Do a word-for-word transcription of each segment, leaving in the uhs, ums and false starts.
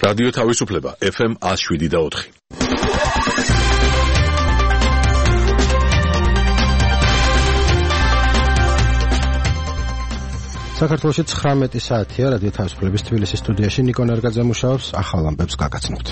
რადიო თავისუფლება ეფ ემ one oh seven და four. საქართველოში ცხრამეტი საათია, რადიო თავისუფლების თბილისის სტუდიაში ნიკო ნერგაძე მუშაობს, ახალ ამბებს გაგაცნობთ.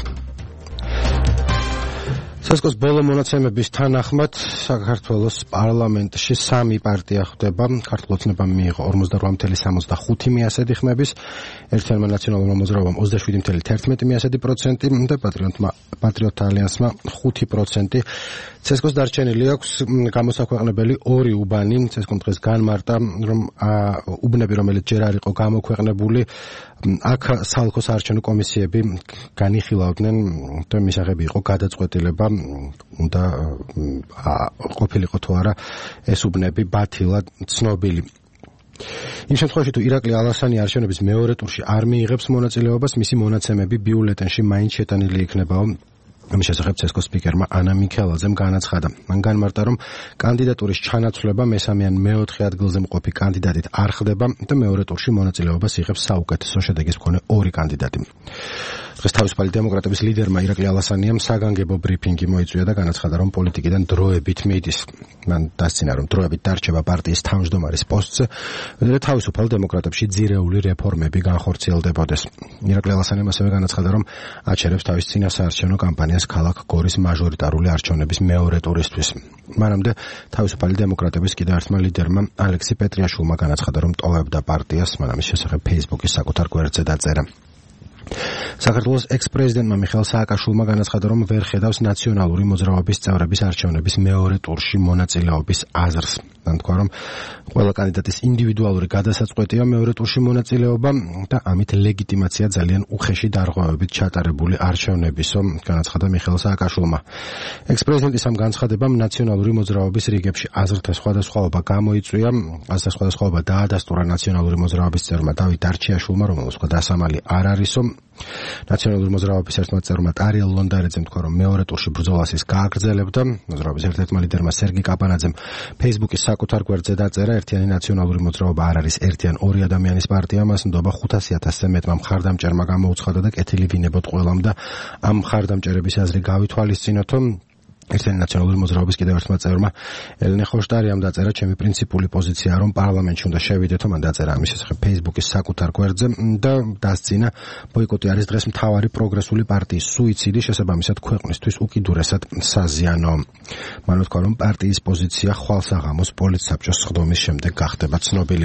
სესკოს ბოლო მონაცემების თანახმად საქართველოს პარლამენტში სამი პარტია ხვდება, ქართულ ოცნებამ მიიღო ორმოცდარვა წუთი სამოცდახუთი მიასედი ხმების, ერთიანმა ნაციონალურმა მოძრაობამ ოცდაშვიდი წუთი მეათე პროცენტი და პატრიოტმა პატრიოტთა ალიანსმა ხუთი პროცენტი. სესკოს დარჩენილი აქვს გამოსაქვეყნებელი ორი უბანი, სესკომ დღეს განმარტა, რომ უბნები, რომელიც ჯერ არ იყო გამოქვეყნებული, აქ საალხო საარჩევნო კომისიები განიხილავდნენ და მისაღები იყო გადაწყვეტილება უნდა ყოფილიყო თუ არა ეს უბნები ბათილად ცნობილი. იმ შემთხვევაში თუ ირაკლი ალასანი არჩევნების მეორე ტურში არ მიიღებს მონაწილეობას, მისი მონაცემები ბიულეტენში მაინც შეტანილი იქნებაო. ამის შესახებ ცესკოს სპიკერმა ანა მიქელაძემ განაცხადა. მან განმარტა, რომ კანდიდატურის ჩანაცვლება მესამე ან მეოთხე ადგილზე მყოფი კანდიდატით არ ხდება და მეორე ტურში მონაწილეობას იღებს საუკეთესო შედეგის მქონე ორი კანდიდატი. დღეს თავისუფალი დემოკრატების ლიდერმა ირაკლი ალასანიამ საგანგებო ბრიფინგი მოიწვია და განაცხადა, რომ პოლიტიკიდან დროებით მიდის. მან დასცინა, რომ დროებით დარჩება პარტიის თავმჯდომარის პოსტზე და თავისუფალ დემოკრატებში ძირეული რეფორმები განხორციელდებოდეს. ირაკლი ალასანიამ ასევე განაცხადა, რომ აჩერებს თავის წინა საარჩევნო კამპანიას ქალაქ გორის მაჟორიტარული არჩევნების მეორე ტურისთვის. მანამდე თავისუფალი დემოკრატების კიდევ ერთმა ლიდერმა ალექსი პეტრიაშვილმა განაცხადა, რომ ტოვებდა პარტიას, მან ამის შესახებ ფეისბუქის საკუთარ გვერდზე დაწერა. საქართველოს ექს-პრეზიდენტმა მიხეილ სააკაშვილმა განაცხადა, რომ ვერ ხედავს ნაციონალური მოძრაობის წევრების არჩევნების მეორე ტურში მონაწილეობის აზრს. მან თქვა, რომ ყველა კანდიდატის ინდივიდუალური გადასაწყვეტია მეორე ტურში მონაწილეობა და ამით ლეგიტიმაცია ძალიან უხეში დარღვევებით ჩატარებული არჩევნებისო, განაცხადა მიხეილ სააკაშვილმა. ექს-პრეზიდენტის ამ განცხადებამ ნაციონალური მოძრაობის რიგებში აზრთა სხვადასხვაობა გამოიწვია, აზრთა სხვადასხვაობა დაადასტურა ნაციონალური მოძრაობის წევრმა დავით არჩიაშვილმა, რომელსაც თქვა დასამალი არ არისო. ნაციონალური მოძრაობის ერთმა წევრმა ტარიელ ლონდარეძემ თქვა, რომ მეორე ტურში ბრძოლას ის გააგრძელებდა. მოძრაობის ერთ-ერთმა ლიდერმა სერგი კაპანაძემ ფეისბუქის საკუთარ გვერდზე დაწერა, ერთიანი ნაციონალური მოძრაობა არ არის ერთიან ორი ადამიანის პარტია, მას ნდობა ხუთასი ათასზე მეტმა მხარდამჭერმა გამოუცხადა და კეთილი ვინებოთ ყველამ და ამ მხარდამჭერების აზრი გავითვალისწინოთო. ერთიანი ნაციონალური მოძრაობის კიდევ ერთმა წევრმა ელენე ხოშტარიამ დაწერა, ჩემი პრინციპული პოზიციაა, რომ პარლამენტში უნდა შევიდეთო. მან დაწერა ამის შესახებ ფეისბუქის საკუთარ გვერდზე და დასძინა, ბოიკოტი არის დღეს მთავარი პროგრესული პარტიის სუიციდი, შესაბამისად ქვეყნისთვის უკიდურესად საზიანო. მან თქვა, რომ პარტიის პოზიცია ხვალსაღამოს პოლიტსაბჭოს სხდომის შემდეგ გახდება ცნობილი.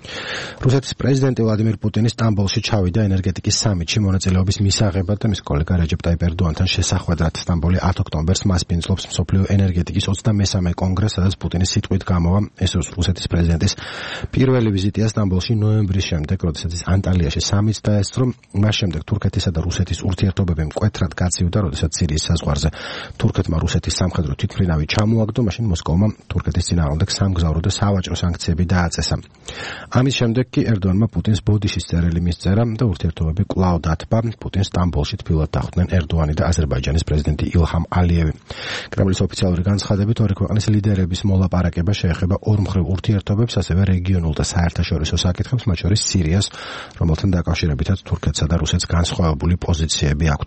რუსეთის პრეზიდენტი ვლადიმირ პუტინი სტამბოლში ჩავიდა ენერგეტიკის სამიტში მონაწილეობის მისაღებად და მის კოლეგა რეჯეპ ტაიპ ერდოანთან შესახვედრად. სტამბოლი ათ ოქტომბერს მასპინძლობს მსოფლიო ენერგეტიკის ოცდამესამე კონგრესს, სადაც პუტინის სიტყვით გამოვა. ეს რუსეთის პრეზიდენტის პირველი ვიზიტია სტამბოლში ნოემბრის შემდეგ, როდესაც ის ანტალიაში სამიტს დაესწრო. მას შემდეგ თურქეთისა და რუსეთის ურთიერთობები მკვეთრად გაცივდა, როდესაც სირიის საზღვარზე თურქეთმა რუსეთის სამხედრო თვითმფრინავი ჩამოაგდო, მაშინ მოსკოვმა თურქეთის წინააღმდეგ სამგზავრო და სავაჭრო სანქციები დააწესა. ამის შემდეგ კი ერდოანმა პუტინს ბოდიშის წერილი მისწერა და ურთიერთობები კვლავ დათბა. პუტინს სტამბოლში თბილად დახვდნენ ერდოანი და აზერბაიჯანის პრეზიდენტი ილჰამ ალიევი. კრემლის ოფიციალური განცხადებით ორი ქვეყნის ლიდერების მოლაპარაკება შეეხება ორმხრივ ურთიერთობებს, ასევე რეგიონულ და საერთაშორისო საკითხებს, მათ შორის სირიას, რომელთან დაკავშირებითაც თურქეთსა და რუსეთს განსხვავებული პოზიციები აქვთ.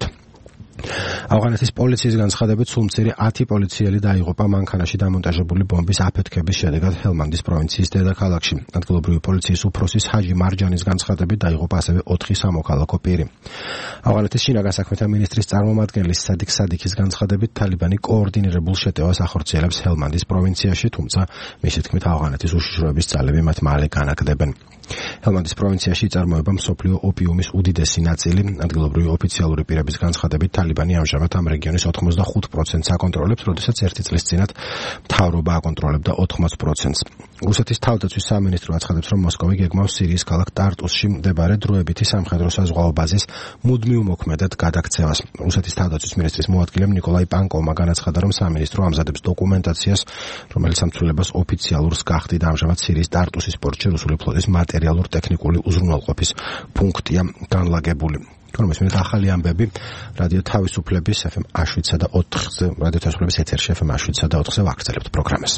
ავღანეთის პოლიციის განცხადებით სულ მცირე ათი პოლიციელი დაიღუპა მანქანაში დამონტაჟებული ბომბის აფეთქების შედეგად ჰელმანდის პროვინციის დედაქალაქში. ადგილობრივი პოლიციის უფროსის ჰაჯი მარჯანის განცხადებით დაიღუპა ასევე ოთხი სამოქალაქო პირი. ავღანეთის შინაგან საქმეთა მინისტრის წარმომადგენლის სადიქ სადიქის განცხადებით თალიბანი კოორდინირებულ შეტევას ახორციელებს ჰელმანდის პროვინციაში, თუმცა მისი თქმით ავღანეთის უშიშროების ძალები მათ მალე განაგდებენ. ჰელმანდის პროვინციაში იწარმოება მსოფლიო ოპიუმის უდიდესი ნაწილი. ადგილობრივი ოფიციალური პირების განცხადებით თალიბანი ამჟამად ამ რეგიონის ოცდახუთ პროცენტს აკონტროლებს, როდესაც ერთი წლის წინათ მთავრობა აკონტროლებდა ოთხმოც პროცენტს. რუსეთის თავდაცვის სამინისტრო აცხადებს, რომ მოსკოვი გეგმავს სირიის ქალაქ ტარტუსში მდებარე დროებითი სამხედრო საზღვაო ბაზის მუდმივ მოქმედად გადაქცევას. რუსეთის თავდაცვის მინისტრის მოადგილემ ნიკოლაი პანკოვმა განაცხადა, რომ სამინისტრო ამზადებს დოკუმენტაციას, რომელიც ამცვლელებას ოფიციალურს გახდიდა. ამჟამად სირიის ტარტუსის პორტში რუსული ფლოტის მატერიალურ-ტექნიკური უზრუნველყოფის ფუნქცია განლაგებული. თორმეტ მინუტი ახალი ამბები რადიო თავისუფლების ეფ ემ one oh seven და ოთხზე რადიო თავისუფლების ეთერში ეფ ემ one oh seven და ოთხზე ვაგრძელებთ პროგრამას.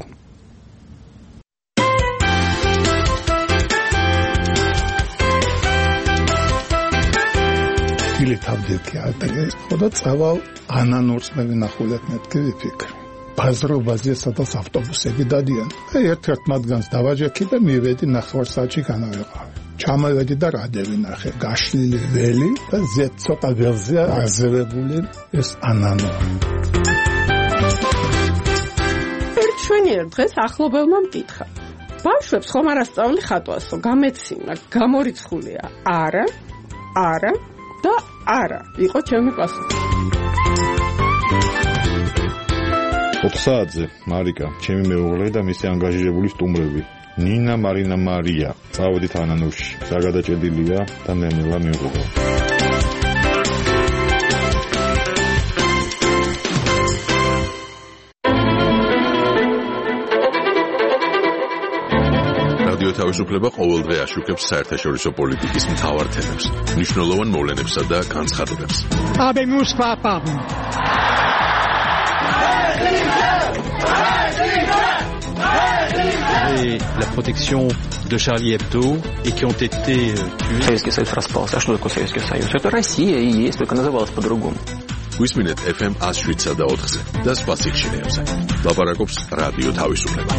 დილით ავდივქი ადრე ხოდა წავალ ანანურს მე ვინახულეთ მეთქი ვიფიქრე ბაზრობაზე სადაც ავტობუსები დადიან და ერთ-ერთ მათგანს დავაჯექი და მივედი ნახევარ საათში განავეყავი ჩამოვედი და რადე ვინახე გაშლილი ველი და ზეთ ცოტა ველზე აზრებული ეს ანანური ჩვენიერ დღეს ახლობელმა მკითხა ბავშვებს ხომ არ ასწავლი ხატვასო გამეცინა გამორიცხულია არა არა და არა იყო ჩემი პასუხი ოთხ-საათზე მარიკა ჩემი მეუღლე და მისი ანგაჟირებული სტუმრები ნინა მარინა მარია წავედით ანანურში საგადაჭედილია და ნელა მივღუღო რადიო თავისუფლება ყოველდღე აშუქებს საერთაშორისო პოლიტიკის მთავარ თემებს, მნიშვნელოვან მოვლენებსა და განცხადებებს. Habemos papa. Et la protection de Charlie Hebdo et qui ont été tués. Советский Союз распался. А что такое Советский Союз? Это Россия и есть, только называлась по-другому. Висминет эф эм one oh seven და ოთხზე და სხვა სიხშირეებზე. ლაპარაკობს რადიო თავისუფლება.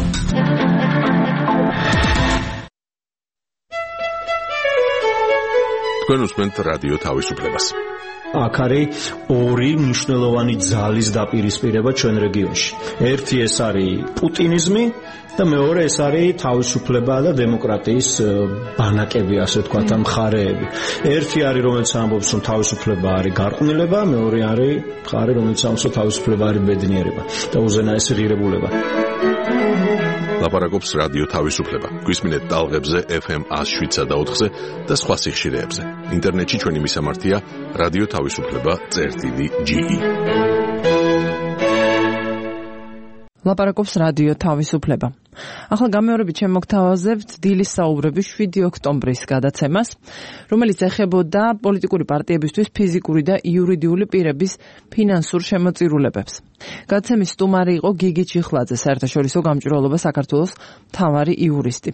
თქვენ უსმენთ რადიო თავისუფლებას. აქ არის ორი მნიშვნელოვანი ძალის დაპირისპირება ჩვენ რეგიონში. ერთი ეს არის პუტინიზმი და მეორე ეს არის თავისუფლება და დემოკრატიის ბანაკები, ასე ვთქვათ, ამ მხარეები. ერთი არის რომელიც ამბობს, რომ თავისუფლება არის გარყვნილება, მეორე არის მხარე რომელიც ამბობს, რომ თავისუფლება არის ბედნიერება და უზენაესი ღირებულება. ლაპარაკობს რადიო თავისუფლება. გვისმინეთ ტალღებზე ეფ ემ one oh seven და ოთხზე და სხვა სიხშირეებზე. ინტერნეტში ჩვენი მისამართია რადიო თავისუფლება წერტილი ჯი ი. ლაპარაკობს რადიო თავისუფლება. ახლა გამეორებით შემოგთავაზებთ დილის საუბრების შვიდი ოქტომბრის გადაცემას, რომელიც ეხებოდა პოლიტიკური პარტიებისთვის ფიზიკური და იურიდიული პირების ფინანსურ შემოწირულებებს. გადაცემის სტუმარი იყო გიგი ჩიხლაძე, საერთაშორისო გამჭვირვალობა საქართველოს მთავარი იურისტი.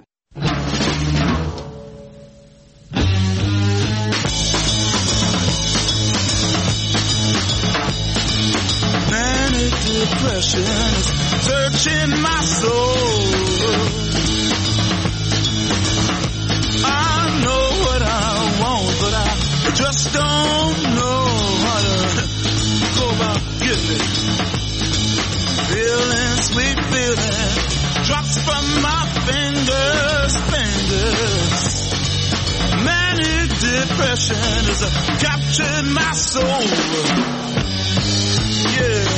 Searching my soul, I know what I want, but I just don't know how to go about getting it. Feeling, sweet feeling, drops from my fingers, fingers. Manic depression has captured my soul. Yeah.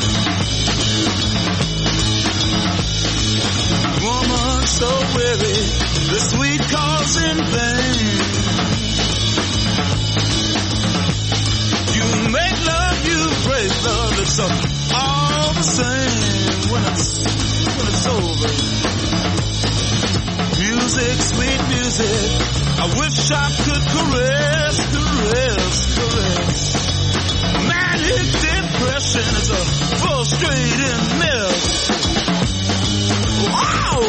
Woman so weary, the sweet cause in vain. You make love, you break love, it's all the same when it's, when it's over. Music, sweet music, I wish I could caress, caress, caress. Manic depression is a frustrating mess. Wow!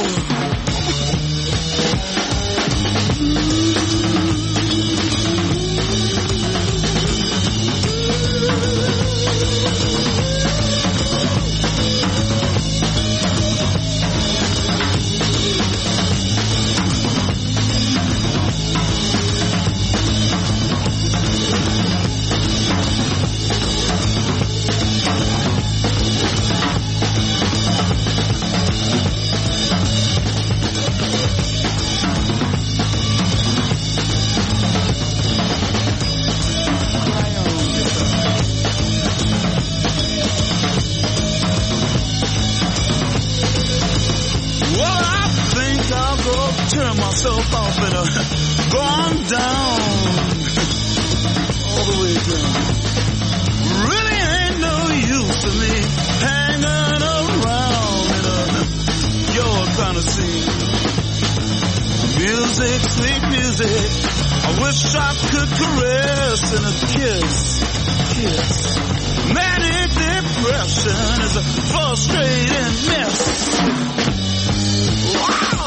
Myself off and uh, gone down all the way down. Really ain't no use to me hanging around in a your kind of scene. Music, sweet music, I wish I could caress and a kiss, kiss. Manic depression is a frustrating mess. Wow!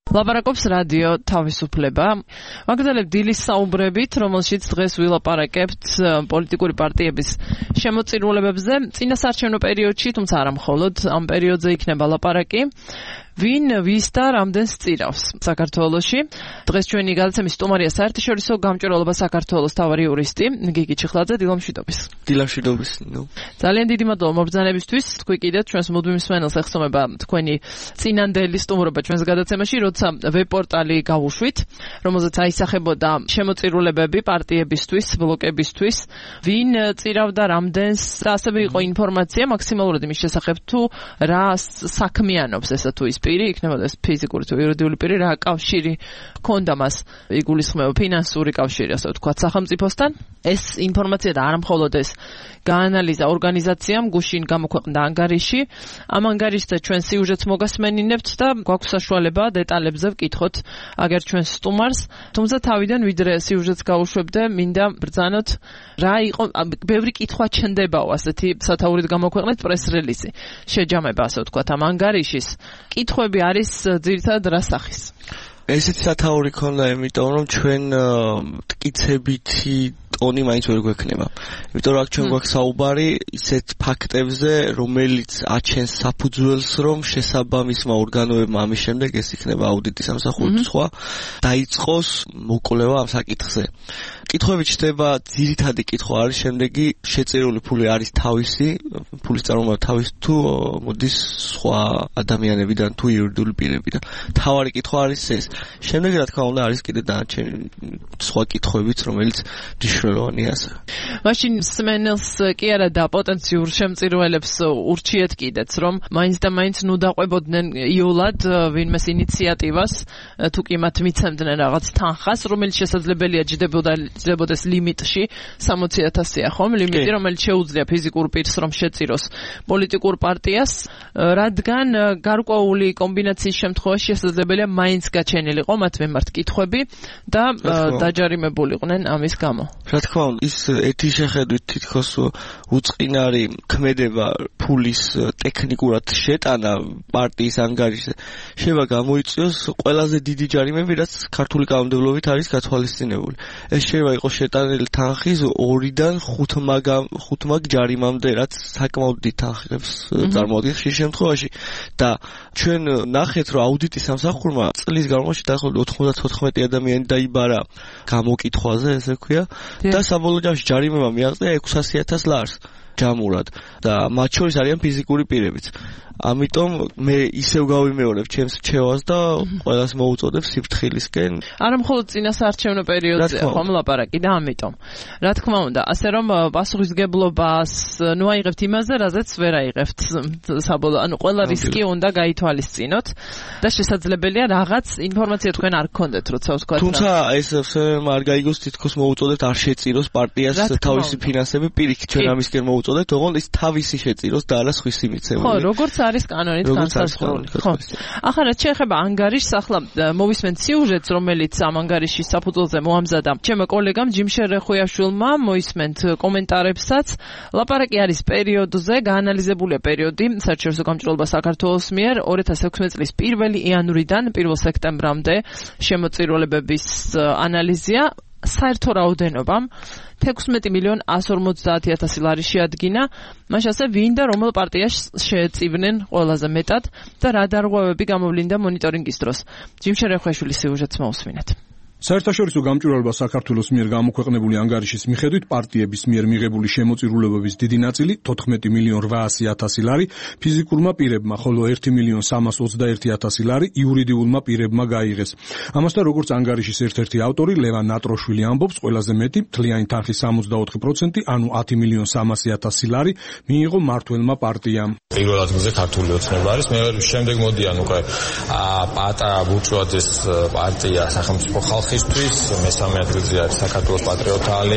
ლაპარაკობს რადიო თავისუფლება. ვაგრძელებთ დილის საუბრებით, რომელშიც დღეს ვილაპარაკებთ პოლიტიკური პარტიების შემოწირულობებზე. წინასარჩევნო პერიოდში, თუმცა არა მხოლოდ, ამ პერიოდზე იქნება ლაპარაკი. ვინ ვის და რამდენს წირავს საქართველოში. დღეს ჩვენი გადაცემის სტუმარია საერთაშორისო გამჭვირვალობა საქართველოს მთავარი იურისტი გიგი ჩიხლაძე. დილამშვიდობის. დილამშვიდობის. ძალიან დიდი მადლობა მობრძანებისთვის. თქვი კიდევ ჩვენს მუდმივ მსმენელს ეხსოვება თქვენი წინანდელი სტუმრობა ჩვენს გადაცემაში, როცა ვებ-პორტალი გავუშვით, რომელზეც აისახებოდა შემოწირულობები პარტიებისთვის, ბლოკებისთვის, ვინ წირავდა რამდენს და ასევე იყო ინფორმაცია მაქსიმალურად იმის შესახებ თუ რა საქმიანობს ესა თუ ის პირი, იქნებოდა ეს ფიზიკური თუ იურიდიული პირი, რა კავშირი ჰქონდა მას, იგულისხმება ფინანსური კავშირი, ასე ვთქვათ, სახელმწიფოსთან. ეს ინფორმაცია და არა მხოლოდ ეს გაანალიზა ორგანიზაციამ, გუშინ გამოქვეყნდა ანგარიში. ამ ანგარიშზე ჩვენ სიუჟეტს მოგასმენინებთ და გვაქვს საშუალება დეტალებზე ვკითხოთ აგერ ჩვენს სტუმარს. თუმცა თავიდან ვიდრე სიუჟეტს გავუშვებდე, მინდა ბრძანოთ რა იყო, ბევრი კითხვა ჩნდებაო, ასეთი სათაურით გამოქვეყნეთ პრეს-რელიზი. შეჯამება, ასე ვთქვათ, ამ ანგარიშის. კითხვები არის ძირითადად რა სახის? ესეთი სათაური ქონდა, იმიტომ რომ ჩვენ მტკიცებითი ტონი მაინც ვერ გვექნება. იმიტომ რომ აქ ჩვენ გვაქვს საუბარი ისეთ ფაქტებზე, რომელიც აჩენს საფუძველს, რომ შესაბამისმა ორგანოებმა ამის შემდეგ ეს იქნება აუდიტის სამსახური სხვა დაიწყოს მოკვლევა ამ საკითხზე. კითხვები ჩნდება, ძირითადი კითხვა არის შემდეგი, შეწირული ფული არის თავისი, ფულის წარმოება თავის თუ მოდის სხვა ადამიანებიდან თუ იურიდიული პირებიდან. თავარი კითხვა არის ეს. შემდეგ რა თქმა უნდა არის კიდე დანარჩენი სხვა კითხვებიც, რომელიც მნიშვნელოვანია ასე. მაშინ სმენელს კი არა და პოტენციურ შემწირველებს ურჩიეთ კიდეც, რომ მაინც და მაინც ნუ დაყვებოდნენ იოლად ვინმეს ინიციატივას, თუ კი მათ მიცემდნენ რაღაც თანხას, რომელიც შესაძლებელია ჯდებოდა ძლებოდეს ლიმიტში სამოცი ათასია ხომ, ლიმიტი, რომელიც შეუძლია ფიზიკურ პირს რომ შეწიროს პოლიტიკურ პარტიას, რადგან გარკვეული კომბინაციის შემთხვევაში შესაძლებელია მაინც გაჩენილიყო მათ მიმართ კითხვები და დაჯარიმებულიყვნენ ამის გამო. რა თქმა უნდა, ის ერთი შეხედვით თითქოს უწყინარი ქმედება ფულის ტექნიკურად შეტანა პარტიის ანგარიშზე შევა გამოიწვიოს ყველაზე დიდი ჯარიმები, რაც ქართული კანონმდებლობით არის გათვალისწინებული. ეს შეიძლება იყოს შეტანილი თანხის ორიდან ხუთმა ჯარიმამდე, რაც საკმაოდ დიდ თანხებს წარმოადგენს ხშირ შემთხვევაში და ჩვენ ნახეთ, რომ აუდიტის სამსახურმა წლის განმავლობაში დაახლოებით ოთხმოცდათოთხმეტი ადამიანი დაიბარა გამოკითხვაზე, ესე ვქვია, და საბოლოო ჯამში ჯარიმება მიაღწია ექვსასი ათას ლარს ჯამურად და მათ შორის არიან ფიზიკური პირებიც. ამიტომ მე ისევ გავიმეორებ ჩემს რჩევას და ყველას მოუწოდებ სიფრთხილისკენ. არა მხოლოდ წინასაარჩევნო პერიოდზე ხომ ლაპარაკი და ამიტომ. რა თქმა უნდა, ასე რომ პასუხისგებლობას ნუ აიღებთ იმაზე, რაზეც ვერ აიღებთ საბოლოო, ანუ ყველა რისკი უნდა გაითვალისწინოთ და შესაძლებელია რაღაც ინფორმაცია თქვენ არ გქონდეთ, როცა ვთქვათ. თუმცა ეს არ გაიგოს, თითქოს მოუწოდეთ არ შეწიროს პარტიას თავისი ფინანსები პირიქით, ჩვენ ამისკენ მოუწოდეთ, თუმცა ის თავისი შეწიროს და არა სხვისი მიცემული. ხო, როგორც არის კანონით განსაზღვრული. ხო. ახლა რაც შეეხება ანგარიშს, ახლა მოვისმენთ სიუჟეტს, რომელიც ამ ანგარიშის საფუძველზე მოამზადა ჩემო კოლეგამ ჯიმშერ რეხუიაშვილმა, მოისმენთ კომენტარებსაც. ლაპარაკი არის პერიოდზე, გაანალიზებულია პერიოდი საერთაშორისო გამჭვირვალობა საქართველოს მიერ ორი ათას ექვსმეტი წლის პირველი იანვრიდან პირველ სექტემბრამდე შემოწირულობების ანალიზია. საერთო რაოდენობამ თექვსმეტი მილიონი ასი ორმოცდაათი ათასი ლარი შეადგინა. მაშ ასე ვინ და რომელ პარტიას შეეწივნენ ყველაზე მეტად და რა დარღვევები გამოვლინდა მონიტორინგის დროს. ჯიმშერ რეხუიაშვილის სიუჟეტს მოусმინეთ. საერთაშორისო გამჭვირვალობა საქართველოს მიერ გამოქვეყნებული ანგარიშის მიხედვით პარტიების მიერ მიღებული შემოწირულობების დიდი ნაწილი თოთხმეტი მილიონი რვაასი ათასი ლარი ფიზიკურმა პირებმა, ხოლო ერთი მილიონი სამას ოცდაერთი ათასი ლარი იურიდიულმა პირებმა გაიღეს. ამასთან როგორც ანგარიშის ერთ-ერთი ავტორი ლევან ნატროშვილი ამბობს, ყველაზე მეტი მთლიანი თანხის სამოცდაოთხი პროცენტი, ანუ ათი მილიონი სამასი ათასი ლარი მიიღო მართველმა პარტიამ. პირველ ადგილზე ქართული ოცნება არის, მე შემდეგ მოდიან უკვე პატარა ბურჟუაზიის პარტია სახელმწიფო ხალხისთვის, მესამე ადგილზე არის საქართველოს პატრიოტთა ალიანსი.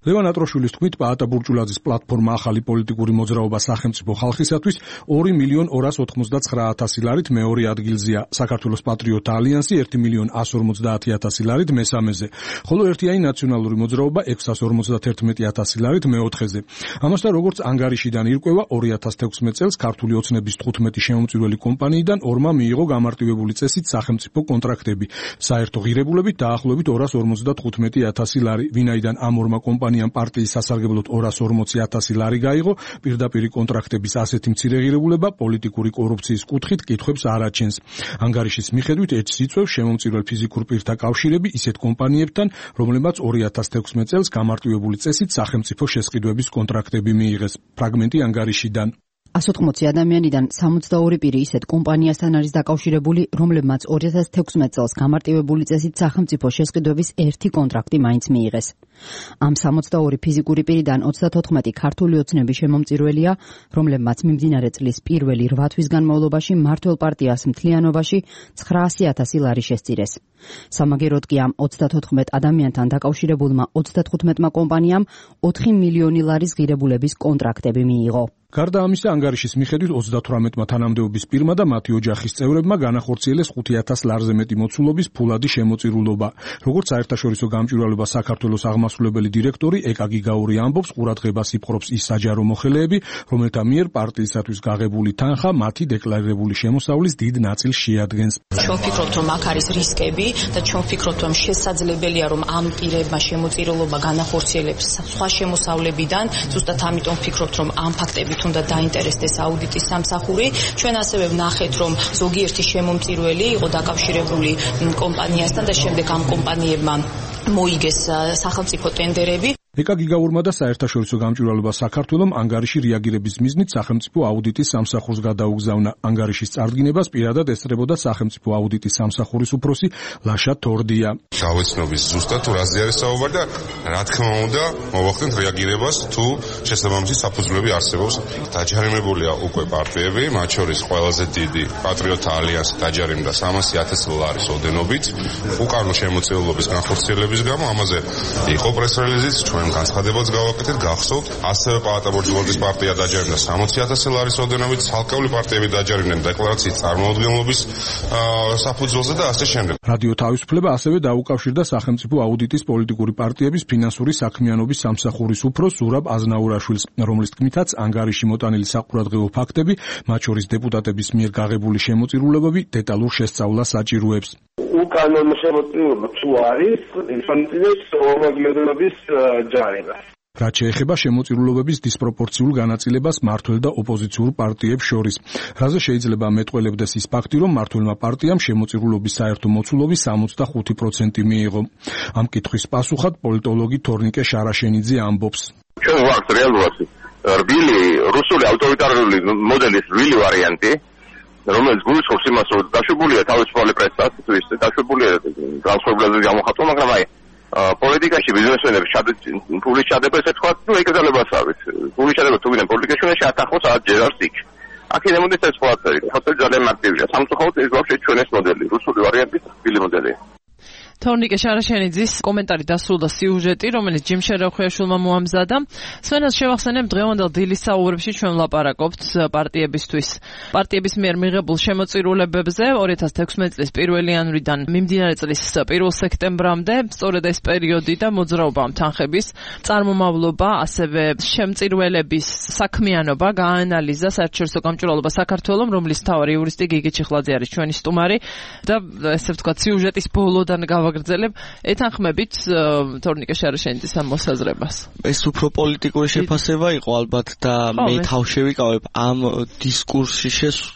ლევან ატროშვილის თქმით, პაატა ბურჭულაძის პლატფორმა ახალი პოლიტიკური მოძრაობა სახელმწიფო ხალხისათვის ორი მილიონ ორას ოთხმოცდაცხრა ათასი ლარით მეორე ადგილზეა. საქართველოს პატრიოტთა ალიანსი ერთი მილიონ ასს ორმოცდაათი ათასი ლარით მესამეზე, ხოლო ერთიანი ნაციონალური მოძრაობა ექვსას ორმოცდათერთმეტი ათასი ლარით მეოთხეზე. ამასთან, როგორც ანგარიშიდან ირკვევა, ორი ათას თექვსმეტ წელს ქართული ოცნების თხუთმეტი შემომწირველი კომპანიიდან ორმა მიიღო გამარტივებული წესით სახელმწიფო კონტრაქტები. საერთო ღირებულებით დაახლოებით ორას ორმოცდათხუთმეტი ათასი ლარი, ვინაიდან ამ ორმა კომპანიამ პარტიის სასარგებლოდ ორას ორმოცი ათასი ლარი გაიღო, პირდაპირი კონტრაქტების ასეთი მცირე ღირებულება პოლიტიკური კორუფციის კუთხით კითხვებს არ აჩენს. ანგარიშის მიხედვით ეჭს იწვევს შემომწირველ ფიზიკურ პირთა კავშირები ისეთ კომპანიებთან, რომლებმაც ორი ათას თექვსმეტ წელს გამარტივებული წესით სახელმწიფო შესყიდვების კონტრაქტები მიიღეს. ფრაგმენტი ანგარიშიდან. ას ოთხმოცი ადამიანიდან სამოცდაორი პირი ისეთ კომპანიასთან არის დაკავშირებული, რომლებმაც ორი ათას თექვსმეტ წელს გამარტივებული წესით სახელმწიფო შესყიდვების ერთი კონტრაქტი მაინც მიიღეს. ამ სამოცდაორი ფიზიკური პირიდან ოცდათოთხმეტი ქართული ოცნების შემომწირველია, რომლებმაც მიმდინარე წლის პირველი რვა თვის განმავლობაში მმართველ პარტიას მთლიანობაში ცხრაასი ათასი ლარი შესწირეს. სამაგეროდ კი ამ ოცდათოთხმეტ ადამიანთან დაკავშირებულმა ოცდათხუთმეტმა კომპანიამ ოთხი მილიონი ლარის ღირებულების კონტრაქტები მიიღო. გარდა ამისა, ანგარიშის მიხედვით ოცდათვრამეტმა თანამდებობის პირმა და მათი ოჯახის წევრებმა განახორციელეს ხუთი ათას ლარზე მეტი მოცულობის ფულადი შემოწირულობა. როგორც საერთაშორისო გამჭვირვალობა საქართველოს აღმასრულებელი დირექტორი ეკა გიგაური ამბობს, ყურადღებას იპყრობს ის საჯარო მოხელეები, რომელთა მიერ პარტიისათვის გაღებული თანხა მათი დეკლარირებული შემოსავლის დიდ ნაწილს შეადგენს. ჩვენ ვფიქრობთ, რომ აქ არის რისკები და ჩვენ ვფიქრობთ, რომ შესაძლებელია, რომ ამ პირებმა შემოწირულობა განახორციელებს სხვა შემოსავლებიდან, ზუსტად ამიტომ ვფიქრობთ, რომ ამ ფაქტებით უნდა დაინტერესდეს აუდიტის სამსახური. ჩვენ ასევე ვნახეთ, რომ ზოგიერთი შემომწირველი იყო დაკავშირებული კომპანიასთან და შემდეგ ამ კომპანიებმა მოიგეს სახელმწიფო ტენდერები. ეკა გიგაურმა და საერთაშორისო გამჭვირვალობა საქართველოს ანგარიში რეაგირების მიზნით სახელმწიფო აუდიტის სამსახურს გადაუგზავნა. ანგარიშის წარდგინებას პირადად ესწრებოდა სახელმწიფო აუდიტის სამსახურის უფროსი ლაშა თორდია. გავეცნობის ზუსტად თუ რაზე არის საუბარი და რა თქმა უნდა მოვახდენთ რეაგირებას თუ შესაბამისი საფუძვლები არსებობს. დაჯარიმებულია უკვე პარტიები, მათ შორის ყველაზე დიდი პატრიოტთა ალიანსი დაჯარიმდა სამასი ათასი ლარის ოდენობით უკანონო შემოწირულობის განხორციელების გამო. ამაზე იყო პრეს-რელიზიც, ჩვენ განცხადებაც გავაკეთეთ, გახსოვთ. ასევე პაატა ბურჭულაძის პარტია დაჯარიმდა სამოცი ათასი ლარის ოდენობით, ცალკეული პარტიები დაჯარიმდნენ დეკლარაციის წარმოუდგენლობის საფუძველზე და ასე შემდეგ. რადიო თავისუფლება ასევე დაუკავშირდა სახელმწიფო აუდიტის პოლიტიკური პარტიების ფინანსური საქმიანობის სამსახურის უფროს ზურაბ აზნაურაშვილს, რომლის თქმითაც ანგარიში მოტანილი საყურადღებო ფაქტები, მათ შორის დეპუტატების მიერ გაღებული შემოწირულობები დეტალურ შესწავლას საჭიროებს. უკანონო შემოწირულობა თუ არის, ისანტიდეს ორმაგლედობის ჯარიმა. რაც შეეხება შემოწირულობების დისპროპორციულ განაწილებას მმართველ და ოპოზიციურ პარტიებს შორის. რაზე შეიძლება მეტყველებდეს ის ფაქტი, რომ მმართველმა პარტიამ შემოწირულობის საერთო მოცულობის სამოცდახუთი პროცენტი მიიღო. ამ კითხვის პასუხად პოლიტოლოგი თორნიკე შარაშენიძე ამბობს. ჩვენ ვაქვს რეალურად რბილი რუსული ავტორიტარული მოდელის რბილი ვარიანტი, რომელიც გულისხმობს იმას, რომ დაშვებულია თავისუფალი პრესასთვის, დაშვებულია განსხვავებაზე გამოხატვა, მაგრამ აი პოლიტიკაში ბიზნესმენები ფულის ჩადება, ესე თქვა, ნუ ეკრძალებას არის. ფულის ჩადება თუ ვინმე პოლიტიკაში უნდა შეათანხმოს ათ ჯერარს იქ. აქედან მოდის ეს ყველაფერი. ხოთელი ძალიან მარტივია. სამწუხაროდ ეს გვაქვს ჩვენ ეს მოდელი, რუსული ვარიანტის რბილი მოდელი. თორნიკე შარაშენიძის კომენტარი დასრულდა სიუჟეტი, რომელიც ჯიმ შერახვიაშვილმა მოამზადა. სვენას შევახსენებ, დღევანდელ დილის საუბრებში ჩვენ ვლაპარაკობთ პარტიებისთვის. პარტიების მიერ მიღებულ შემოწირულებებზე ორი ათას თექვსმეტ წლის პირველი იანვრიდან მიმდინარე წლის პირველ სექტემბრამდე, სწორედ ეს პერიოდი და მოძრაობა თანხების წარმომავლობა, ასევე შემწირველების საქმიანობა გაანალიზა საერთაშორისო გამჭვირვალობა საქართველოს, რომლის მთავარი იურისტი გიგი ჩიხლაძე არის ჩვენი სტუმარი და ესე ვთქვათ სიუჟეტის ბოლოდან გავაგრძელებ ეთანხმებით თორნიკე შარაშენიძის ამ მოსაზრებას. ეს უფრო პოლიტიკური შეფასება იყო ალბათ და მე თავშევიკავებ ამ დისკურსში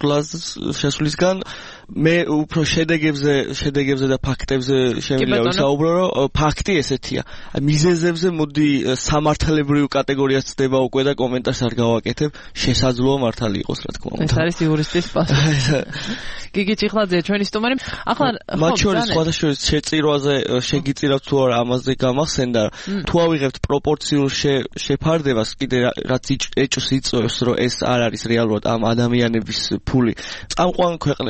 შესვლისგან მე უფრო შედეგებზე შედეგებზე და ფაქტებზე შემიძლია ვისაუბრო, რომ ფაქტი ესეთია. მიზეზებზე მოდი სამართლებრივ კატეგორიას ცდება უკვე და კომენტარს არ გავაკეთებ, შესაძლოა მართალი იყოს, რა თქმა უნდა. ეს არის იურისტის პასუხი. გიგი ჩიხლაძე ჩვენი სტუმარი. ახლა მათ შორის სხვადასხვა შეწირვაზე შეგიწირავთ თუ არა ამაზე გამახსენდა, თუ ავიღებთ პროპორციულ შეფარდებას, კიდე რაც ეჭვს იწვევს, რომ ეს არ არის რეალურად ამ ადამიანების ფული. წამყვან ქვეყნებთან, წამყვან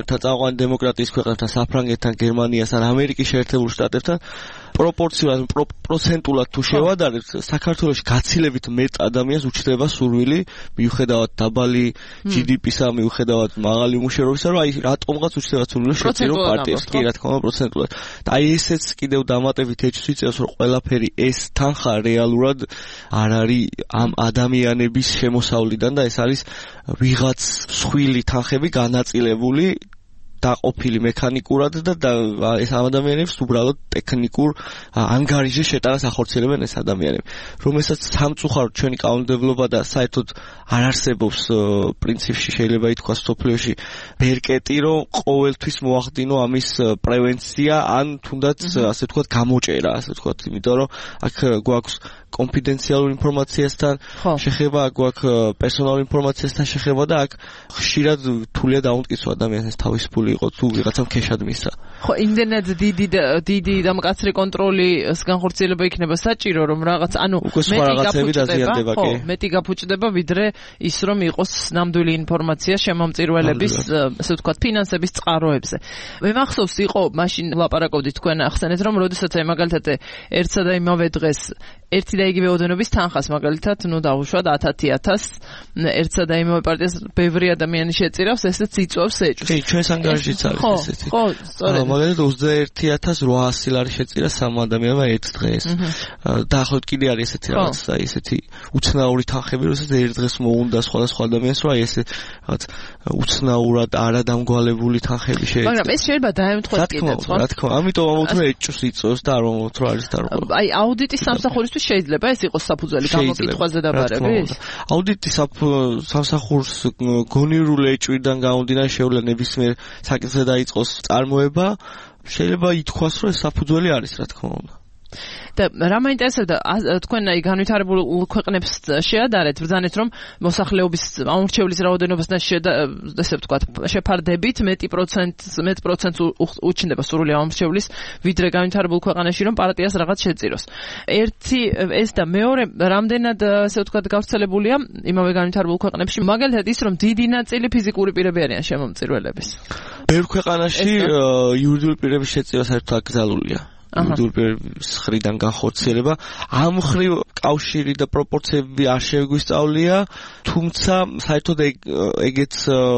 მნიშვნელოვანი დემოკრატიის ქვეყნებთან, საფრანგეთთან, გერმანიასთან, ამერიკის შეერთებულ შტატებთან პროპორციულად პროცენტულად თუ შევადარებთ, საქართველოში გაცილებით მეტ ადამიანს უჩნდება სურვილი მიუხედავად დაბალი ჯი დი პისა, მიუხედავად მაღალი უმუშევრობისა, რომ აი რატომღაც უჩნდება სურვილი შეწირო პარტიებს, კი რა თქმა უნდა პროცენტულად. და აი ესეც კიდევ დამატებით ეჭვს იწევს, რომ ყველაფერი ეს თანხა რეალურად არ არის ამ ადამიანების შემოსავლიდან და ეს არის ვიღაც სხვილი თანხები განაწილებული დაყოფილი მექანიკურად და ეს ადამიანებს უბრალოდ ტექნიკურ ანგარიშზე შეტანას ახორციელებენ ეს ადამიანები, რომელსაც სამწუხაროდ ჩვენი კანონმდებლობა და საერთოდ არ არსებობს პრინციპში შეიძლება ითქვას სოფლიოში ბერკეტი, რომ ყოველთვის მოახდინო ამის პრევენცია ან თუნდაც ასე ვთქვათ გამოჭერა, ასე ვთქვათ, იმიტომ რომ აქ გვაქვს კონფიდენციალურ ინფორმაციასთან შეხება, გვაქვს პერსონალურ ინფორმაციასთან შეხება და აქ ხშირად თულია დაუმტკიცო ადამიანს თავისუფალი იყო თუ ვიღაცამ ქეშად მისცა. ხო, იმდენად დიდი დიდი და მკაცრი კონტროლის განხორციელება იქნება საჭირო, რომ რაღაც, ანუ მეტი გაფუჭდება, ხო, მეტი გაფუჭდება, ვიდრე ის რომ იყოს ნამდვილი ინფორმაცია შემომწირველების, ასე ვთქვათ, ფინანსების წყაროებზე. მე მახსოვს იყო მაშინ ლაპარაკობდით თქვენ ახსენეთ, რომ როდესაც აი მაგალითად ერთსა და იმავე დღეს ერთი და იგივე ოდენობის თანხას მაგალითად, ნუ დაუშვათ ათი ათასს ერთსა და იმავე პარტიას ბევრი ადამიანი შეწირავს, ესეც იწვევს ეჭვს. კი, ჩვენს ანგარიშიც არის ესეთი. ხო, სწორედ. მაგალითად ოცდაერთი ათას რვაასი ლარი შეწირა სამ ადამიანმა ერთ დღეს. დაახლოებით კიდე არის ესეთი რაღაც, აი ესეთი უცნაური თანხები, როდესაც ერთ დღეს მოუნდა სხვადასხვა ადამიანს, რომ აი ესე რაღაც უცნაურად არადამგვალებული თანხები შეეწირა. მაგრამ ეს შეიძლება დაემთხოს კიდეც, ხო? რა თქმა უნდა, ამიტომ ამოთ რომ ეჭვს იწვევს და არ მომოთ რომ არის დარღვევა. აი აუდიტის სამსახურისთვის შეიძლება ეს იყოს საფუძველი გამოკითხვაზე დაბარების? აუდიტის სამსახურს გონივრული ეჭვიდან გამომდინარე შეუძლია ნებისმიერ საკითხზე დაიწყოს წარმოება, შეიძლება ითქვას, რომ ეს საფუძველი არის, რა თქმა უნდა. და რა მაინტერესებდა თქვენ აი განვითარებულ ქვეყნებს შეადარეთ, ბრძანეთ რომ მოსახლეობის ამორჩევლის რაოდენობასთან ესე ვთქვათ შეფარდებით მეტი პროცენტს მეტ პროცენტს უჩნდება სრული ამორჩევლის ვიდრე განვითარებულ ქვეყანაში რომ პარტიას რაღაც შეწიროს. ერთი ეს და მეორე რამდენად ესე ვთქვათ გავრცელებულია იმავე განვითარებულ ქვეყნებში, მაგალითად ის რომ დიდი ნაწილი ფიზიკური პირები არიან შემომწირველების. ბევრ ქვეყანაში იურიდიული პირების შეწირვა საერთოდ აკრძალულია. იურიდიული ხრიდან განხორციელება ამ მხრივ კავშირი და პროპორციები არ შეგვისწავლია, თუმცა საერთოდ ეგეც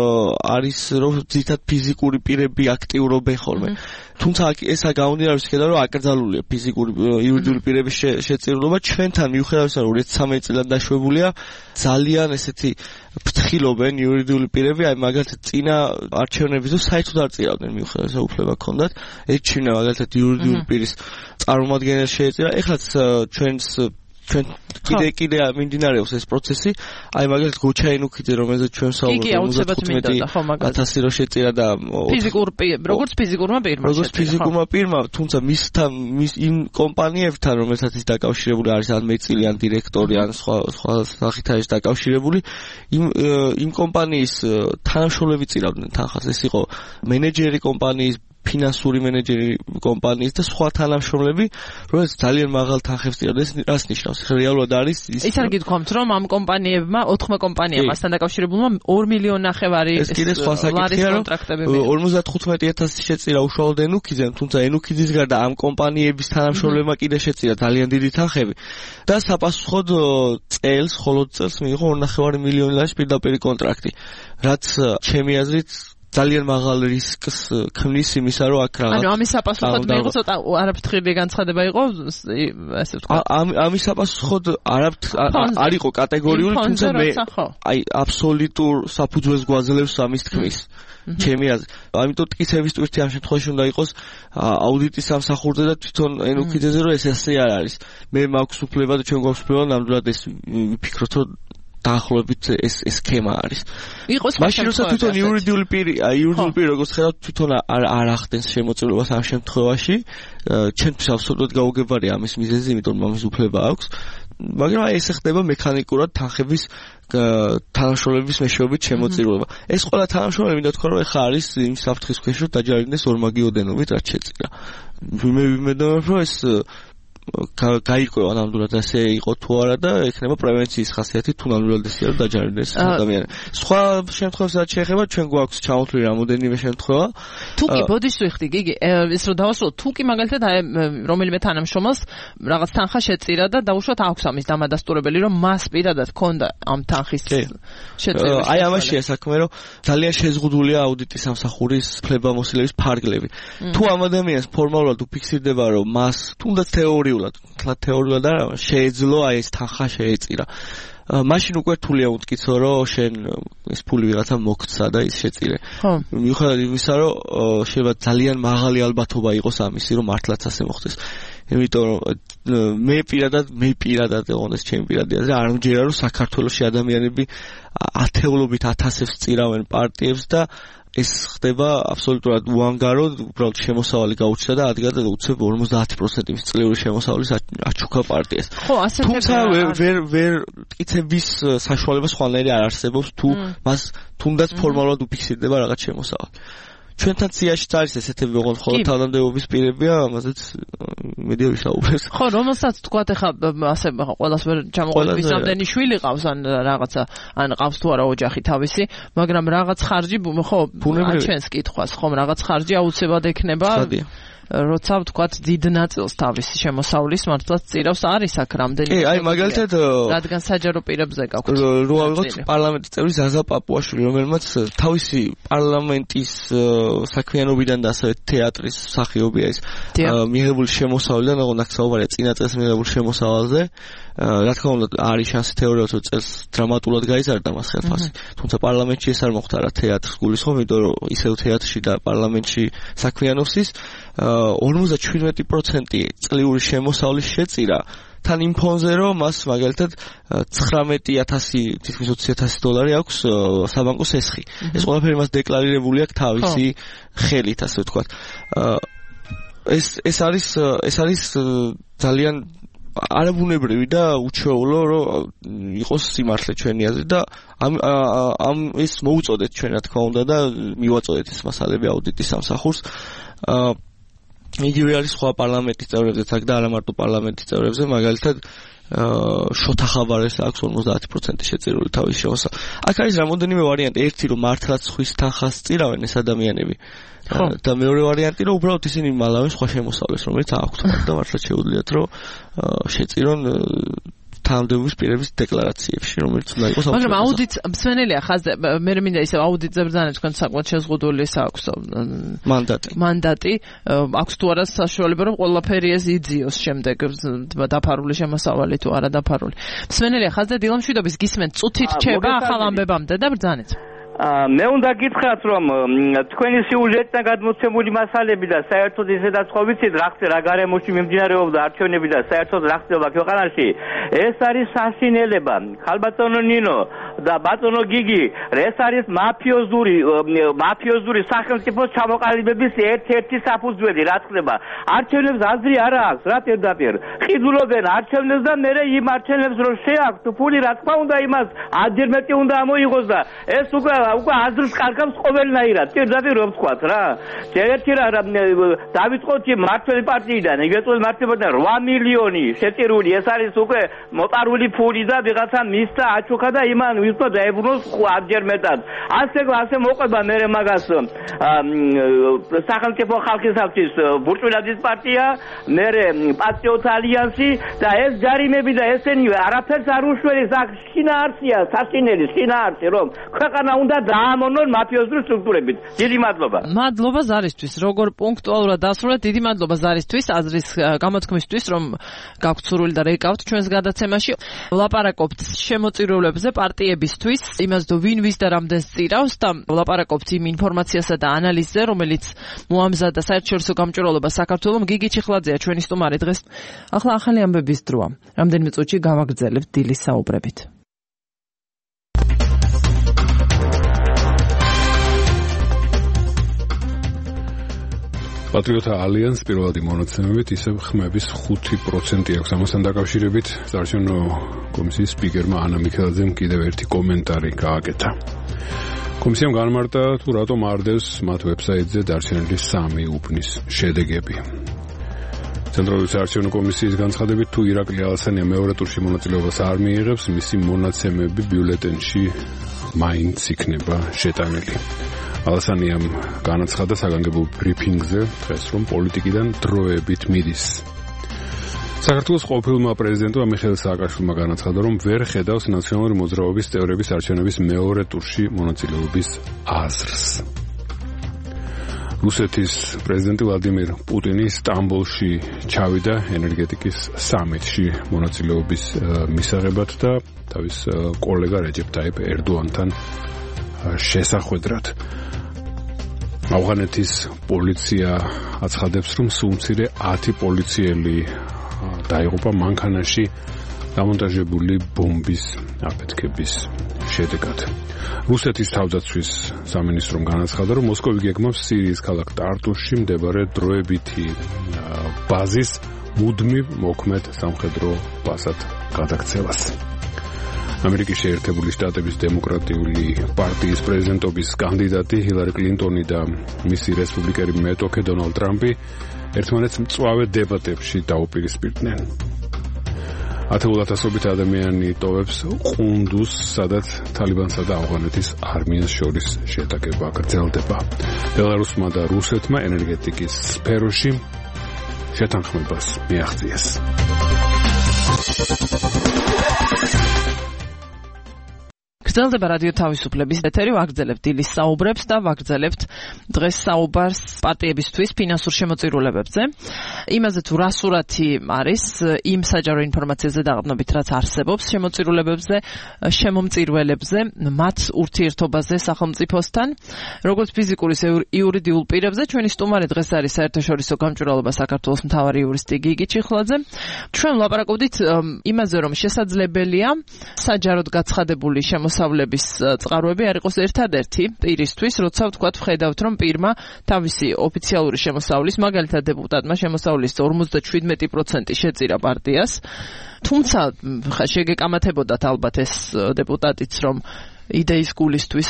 არის რომ ძირითადად ფიზიკური პირები აქტიურობენ ხოლმე. თუმცა ესა გამომდინარე იქიდან რომ აკრძალულია ფიზიკური იურიდიული პირების შეწირულობა, ჩვენთან მიუხედავად იმისა რომ ორი ათი ცხრამეტი წლიდან დაშვებულია ძალიან ესეთი ფრთხილობენ იურიდიული პირები, აი მაგალითად წინა არჩევნების დროს საერთოდ არ წირავდნენ მიუხედავად იმისა უფლება ჰქონდათ, ეჩვენა მაგალითად იურიდიული პირის წარმომადგენელს შეეწირა. ეხლაც ჩვენს ჩვენ კიდე კიდე მიმდინარეობს ეს პროცესი, აი მაგალითად გოჩაინუქიძე რომელზეც ჩვენ საუბრობთ ათასი რო შეწირა და ფიზიკურ როგორც ფიზიკურმა პირმა როგორც ფიზიკურმა პირმა, თუმცა მისთან მის იმ კომპანიებთან რომელსაც ის დაკავშირებული არის, ან მეწილი ან დირექტორი ან სხვა სხვა სახით არის დაკავშირებული, იმ იმ კომპანიის თანამშრომლები წირავდნენ თანხას, ეს იყო მენეჯერი კომპანიის, ფინანსური მენეჯერი კომპანიის და სხვა თანამშრომლები, რომელსაც ძალიან მაღალ თანხებს წირავდნენ. ეს რას ნიშნავს? რეალურად არის ის ის არ გითხოვთ რომ ამ კომპანიებმა, ოთხმა კომპანიამ მასთან დაკავშირებულმა ორი მილიონი ნახევარი ეს კიდე სხვა საკითხია, რომ ორმოცდათხუთმეტი ათასი შეწირა უშუალოდ ენუქიძემ, თუმცა ენუქიძის გარდა ამ კომპანიების თანამშრომლებმა კიდე შეწირა ძალიან დიდი თანხები და საპასუხოდ წელს, მხოლოდ წელს მიიღო ორი ნახევარი მილიონი ლარის პირდაპირი კონტრაქტი, რაც ჩემი აზრით ძალიან მაღალ რისკს ქმნის იმისა, რომ აქ რაღაც ანუ ამის საპასუხოდ მიიღო ცოტა არაფრთხილი განცხადება იყო, ასე ვთქვათ. ამის საპასუხოდ არ იყო კატეგორიული, თუმცა მე აი აბსოლუტურ საფუძველს გვაძლევს ამის თქმის. ჩემი აზრით. ამიტომ ტკიცების ტვირთი ამ შემთხვევაში უნდა იყოს აუდიტის სამსახურზე და თვითონ ენუქიძეზე, რომ ეს ასე არ არის. მე მაქვს უფლება და ჩვენ გვაქვს უფლება ნამდვილად ეს ვიფიქროთ, რომ დაახლოებით ეს ეს სქემა არის. მაშინ როცა თვითონ იურიდიული პირი, იურიდიული პირი როგორც ხედავთ, თვითონ არ არ ახდენს შემოწირებას ამ შემთხვევაში, ჩვენთვის აბსოლუტურად გაუგებარია ამის მიზეზი, იმიტომ რომ ამის უფლება აქვს. მაგრამ ეს ხდება მექანიკურად თანხების თანამშრომლების მეშვეობით შემოწირულობა. ეს ყველა თანამშრომლები მინდა თქვა, რომ ეხა არის იმ საფრთხის ქვეშ, რომ დაჯარიმდეს ორმაგი ოდენობით, რაც შეწირა. მე ვიმედოვნებ, რომ ეს გაირკვევა ნამდვილად ასე იყო თუ არა და ექნება პრევენციის ხასიათი თუ ნამდვილად ისე არ დაჯარდეს ადამიანი. სხვა შემთხვევასაც შეეხება ჩვენ გვაქვს ჩამოთვლილი რამოდენიმე შემთხვევა. თუ კი ბოდიშს ვიხდი გიგი, ის რომ დავასრულო, თუ კი მაგალითად აი რომელიმე თანამშრომელს რაღაც თანხა შეწირა და დაუშვათ აქვს ამის დამადასტურებელი, რომ მას პირადად ჰქონდა ამ თანხის შეწირება. აი ამაშია საქმე, რომ ძალიან შეზღუდულია აუდიტის სამსახურის ფლებამოსილების ფარგლები. თუ ამ ადამიანს ფორმალურად უფიქსირდება, რომ მას თუნდაც თეორიულად, თლა თეორიულად არა, შეეძლო აი ეს თანხა შეეწირა. მაშინ უკვე რთულია უთქიცო, რომ შენ ეს ფული ვიღაცა მოგცა და ის შეწირე. მიუხედავად იმისა, რომ შეიძლება ძალიან მაღალი ალბათობა იყოს ამისი, რომ მართლაც ასე მოხდეს. იმიტომ რომ მე პირადად, მე პირადად ეღონეს ჩემი პირადი აზრი, არ მჯერა რომ საქართველოში ადამიანები ათეულობით ათასებს წირავენ პარტიებს და ეს ხდება აბსოლუტურად უანგაროდ, უბრალოდ შემოსავალი გაუჩნდა და ადგა და უცებ ორმოცდაათი პროცენტის წლიური შემოსავლის აჩუქა პარტიას. ხო, ასეთი თუმცა ვერ ვერ მტკიცების საშუალება სხვანაირი არ არსებობს თუ მას თუნდაც ფორმალურად უფიქსირდება რაღაც შემოსავალი. ჩვენთან ციაში არის ესეთები, ოღონდ ხოლმე თავდამდებობის პირებია, ამაზეც მედია ვისაუბრეს. ხო, რომელსაც თქვათ ახლა ასე ყველას ვერ ჩამოყვანს ამდენი შვილი ყავს ან რაღაცა, ან ყავს თუ არა ოჯახი თავისი, მაგრამ რაღაც ხარჯი ხო, ჩვენს კითხვას, ხომ რაღაც ხარჯი აუცილებლად ექნება. როცა ვთქვათ დიდ ნაწილს თავისი შემოსავლის მართლაც წირავს არის აქ რამდენი. კი, აი მაგალითად რადგან საჯარო პირებზე გაქვთ. რო ავიღოთ პარლამენტის წევრი ზაზა პაპუაშვილი, რომელმაც თავისი პარლამენტის საქმიანობიდან და ასევე თეატრის მსახიობია ის მიღებული შემოსავლიდან, ოღონდ აქ საუბარია წინა წელს მიღებულ შემოსავალზე. რა თქმა უნდა არის შანსი თეორიულად რომ წელს დრამატულად გაიზარდა მას ხელფასი. თუმცა პარლამენტში ეს არ მოხდა რა თეატრს გულისხმობ, იმიტომ რომ ისევ თეატრში და პარლამენტში საქმიანობს ის ორმოცდაჩვიდმეტი პროცენტი წლიური შემოსავლის შეწირა თან იმ ფონზე რომ მას მაგალითად ცხრამეტი ათასი თითქმის ოცი ათასი დოლარი აქვს საბანკო სესხი. ეს ყველაფერი მას დეკლარირებული აქვს თავისი ხელით, ასე ვთქვათ. ეს ეს არის ეს არის ძალიან არაბუნებრივი და უჩვეულო რომ იყოს სიმართლე ჩვენი აზრით და ამ ამ ის მოუწოდეთ ჩვენ რა თქმა უნდა და მივაწოდეთ ეს მასალები აუდიტის სამსახურს. იგივე არის სხვა პარლამენტის წევრებზეც აქ და არა მარტო პარლამენტის წევრებზე, მაგალითად შოთა ხაბარეს აქვს ორმოცდაათი პროცენტი შეწირული თავის შემოსავალი. აქ არის რამოდენიმე ვარიანტი, ერთი რომ მართლაც ხვის თანხას წირავენ ეს ადამიანები. და მეორე ვარიანტი რომ უბრალოდ ისინი მალავენ სხვა შემოსავლეს, რომელიც აქვთ და მართლაც შეუძლიათ რომ შეწირონ თანამდებობის პირების დეკლარაციებში, რომელიც უნდა იყოს აუცილებელი. მაგრამ აუდიტს მსმენელია ხაზზე, მე მინდა ისე აუდიტზე ბრძანებს თქვენ საკმაოდ შეზღუდული აქვს მანდატი. მანდატი აქვს თუ არა საშუალება რომ ყველაფერი ეს იძიოს შემდეგ დაფარული შემოსავალი თუ არა დაფარული. მსმენელია ხაზზე დილამშვიდობის გისმენთ, წუთით რჩება ახალ ამბებამდე და ბრძანეთ. მე უნდა გითხრათ რომ თქვენი სიუჟეტიდან გადმოცემული მასალები და საერთოდ ისედაც ხო ვიცით რა ხდება რა გარემოში მიმდინარეობდა არჩევნები და საერთოდ რა ხდება ქვეყანაში ეს არის სასინელება ხალბატონო ნინო და ბატონო გიგი ეს არის მაფიოზური მაფიოზური სახელმწიფოს ჩამოყალიბების ერთ-ერთი საფუძველი რა ხდება არჩევნებს აზრი არ აქვს რა პირდაპირ ხიდულობენ არჩევნებს და მე იმ არჩევნებს რომ შეაქვთ ფული რა თქმა უნდა იმას ათჯერ მეტი უნდა ამოიღოს და ეს უკვე უკვე აზრს კარგავს ყოველნაირად. პირდაპირ რომ ვთქვათ რა. ერთი რა დავიწყოთ მართლმადიდებელი პარტიიდან, იგივე მართლმადიდებლიდან რვა მილიონი შეწირული. ეს არის უკვე მოპარული ფული და ვიღაცა მისცა აჩუქა და იმან ვიწყო დაებრუნოს ათჯერ მეტად. ასე ასე მოყვება მე მაგას სახელმწიფო ხალხის საფის ბურჭულაძის პარტია, მე პატრიოტ ალიანსი და ეს ჯარიმები და ესენი არაფერს არ უშველის აქ შინაარსია, სასინელი შინაარსი რომ ქვეყანა უნდა დაამონონ მაფიოზური სტრუქტურებით. დიდი მადლობა. მადლობა ზარისთვის. როგორ პუნქტუალურად დასრულეთ, დიდი მადლობა ზარისთვის, აზრის გამოთქმისთვის, რომ გაქვთ სურვილი და რეკავთ ჩვენს გადაცემაში. ვლაპარაკობთ შემოწირულებზე პარტიებისთვის, იმას თუ ვინ ვის და რამდენს წირავს და ვლაპარაკობთ იმ ინფორმაციასა და ანალიზზე, რომელიც მოამზადა საერთაშორისო გამჭვირვალობა საქართველოს. გიგი ჩიხლაძეა ჩვენი სტუმარი დღეს. ახლა ახალი ამბების დროა. რამდენიმე წუთში გავაგრძელებთ დილის საუბრებით. პატრიოტთა ალიანს პირველადი მონაცემებით ისევ ხმების ხუთი პროცენტი აქვს. ამასთან დაკავშირებით საარჩევნო კომისიის სპიკერმა ანა მიქელაძემ კიდევ ერთი კომენტარი გააკეთა. კომისიამ განმარტა თუ რატომ არ დევს მათ ვებსაიტზე დარჩენილი სამი უბნის შედეგები. ცენტრალური საარჩევნო კომისიის განცხადებით, თუ ირაკლი ალასანია მეორე ტურში მონაწილეობას არ მიიღებს, მისი მონაცემები ბიულეტენში მაინც იქნება შეტანილი. ალასანიამ განაცხადა საგანგებო ბრიფინგზე დღეს, რომ პოლიტიკიდან დროებით მიდის. საქართველოს ყოფილმა პრეზიდენტმა მიხეილ სააკაშვილმა განაცხადა, რომ ვერ ხედავს ნაციონალური მოძრაობის წევრების არჩევნების მეორე ტურში მონაწილეობის აზრს. რუსეთის პრეზიდენტი ვლადიმირ პუტინი სტამბოლში ჩავიდა ენერგეტიკის სამიტში მონაწილეობის მისაღებად და თავის კოლეგა რეჯეპ ტაიპ ერდოანთან შესახვედრად. ავღანეთის პოლიცია აცხადებს, რომ სულ მცირე ათი პოლიციელი დაიღუპა მანქანაში დამონტაჟებული ბომბის აფეთქების შედეგად. რუსეთის თავდაცვის სამინისტრომ განაცხადა, რომ მოსკოვი გეგმავს სირიის ქალაქ ტარტუსში მდებარე დროებითი ბაზის მუდმივ მოქმედ სამხედრო ბაზად გადაქცევას. ამერიკის შეერთებული შტატების დემოკრატიული პარტიის პრეზიდენტობის კანდიდატი ჰილარი კლინტონი და მისი რესპუბლიკელი მეტოქე დონალდ ტრამპი ერთმანეთს მწვავე დებატებში დაუპირისპირდნენ. ათეულ ათასობით ადამიანი ტოვებს ყუნდუს, სადაც თალიბანსა და ავღანეთის არმიას შორის შეტაკება გრძელდება. ბელარუსმა და რუსეთმა ენერგეტიკის სფეროში შეთანხმებას მიაღწიეს. გრძელდება რადიო თავისუფლების ეთერი, ვაგრძელებთ დილის საუბრებს და ვაგრძელებთ დღეს საუბარს პარტიებისთვის ფინანსურ შემოწირულობებზე. იმაზე თუ რა სურათი არის იმ საჯარო ინფორმაციაზე დაყრდნობით, რაც არსებობს შემოწირულობებზე, შემომწირველებზე, მათ ურთიერთობაზე სახელმწიფოსთან, როგორც ფიზიკურ ისე იურიდიულ პირებზე. ჩვენი სტუმარი დღეს არის საერთაშორისო გამჭვირვალობა საქართველოს მთავარი იურისტი გიგი ჩიხლაძე. ჩვენ ვლაპარაკობდით იმაზე, რომ შესაძლებელია საჯაროდ გაცხადებული შემოსავლების წყაროები არ იყოს ერთადერთი პირისთვის, როცა ვთქვათ ვხედავთ, რომ პირმა თავისი ოფიციალური შემოსავლის, მაგალითად დეპუტატმა შემოსავლის ორმოცდაშვიდმეტი პროცენტი შეწირა პარტიას. თუმცა შეგეკამათებოდათ ალბათ ეს დეპუტატიც, რომ იდეის გულისთვის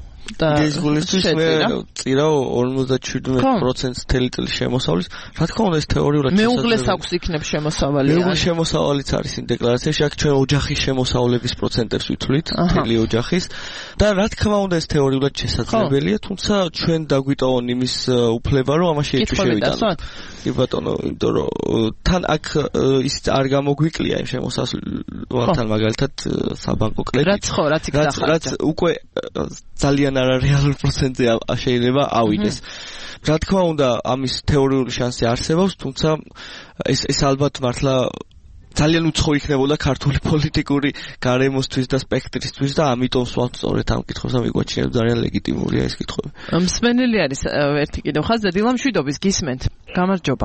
და ისგულისთვის მე წირა ორმოცდაშვიდმეტი პროცენტს თელი წელი შემოსავლის. რა თქმა უნდა, ეს თეორიულად მეუღლეს აქვს იქნებ შემოსავალი. მეუღლის შემოსავალიც არის იმ დეკლარაციაში, აქ ჩვენ ოჯახის შემოსავლების პროცენტებს ვითვლით, თელი ოჯახის. და რა თქმა უნდა, ეს თეორიულად შესაძლებელია, თუმცა ჩვენ დაგვიტოვონ იმის უფლება, რომ ამაში ეჭვი შევიტანოთ. კი ბატონო, იმიტომ რომ თან აქ ის არ გამოგვიკლია იმ შემოსავალთან მაგალითად საბანკო კრედიტი. რაც ხო, რაც იქ დახარჯა. რაც უკვე ძალიან არარეალურ პროცენტზე შეიძლება ავიდეს. რა თქმა უნდა, ამის თეორიული შანსი არსებობს, თუმცა ეს ეს ალბათ მართლა ძალიან უცხო იქნებოდა ქართული პოლიტიკური გარემოსთვის და სპექტრისთვის და ამიტომ სვავთ სწორედ ამ კითხვას და მიგვაჩნია ძალიან ლეგიტიმურია ეს კითხვები. მსმენელი არის ერთი კიდევ ხაზზე დილამშვიდობის გისმენთ. გამარჯობა.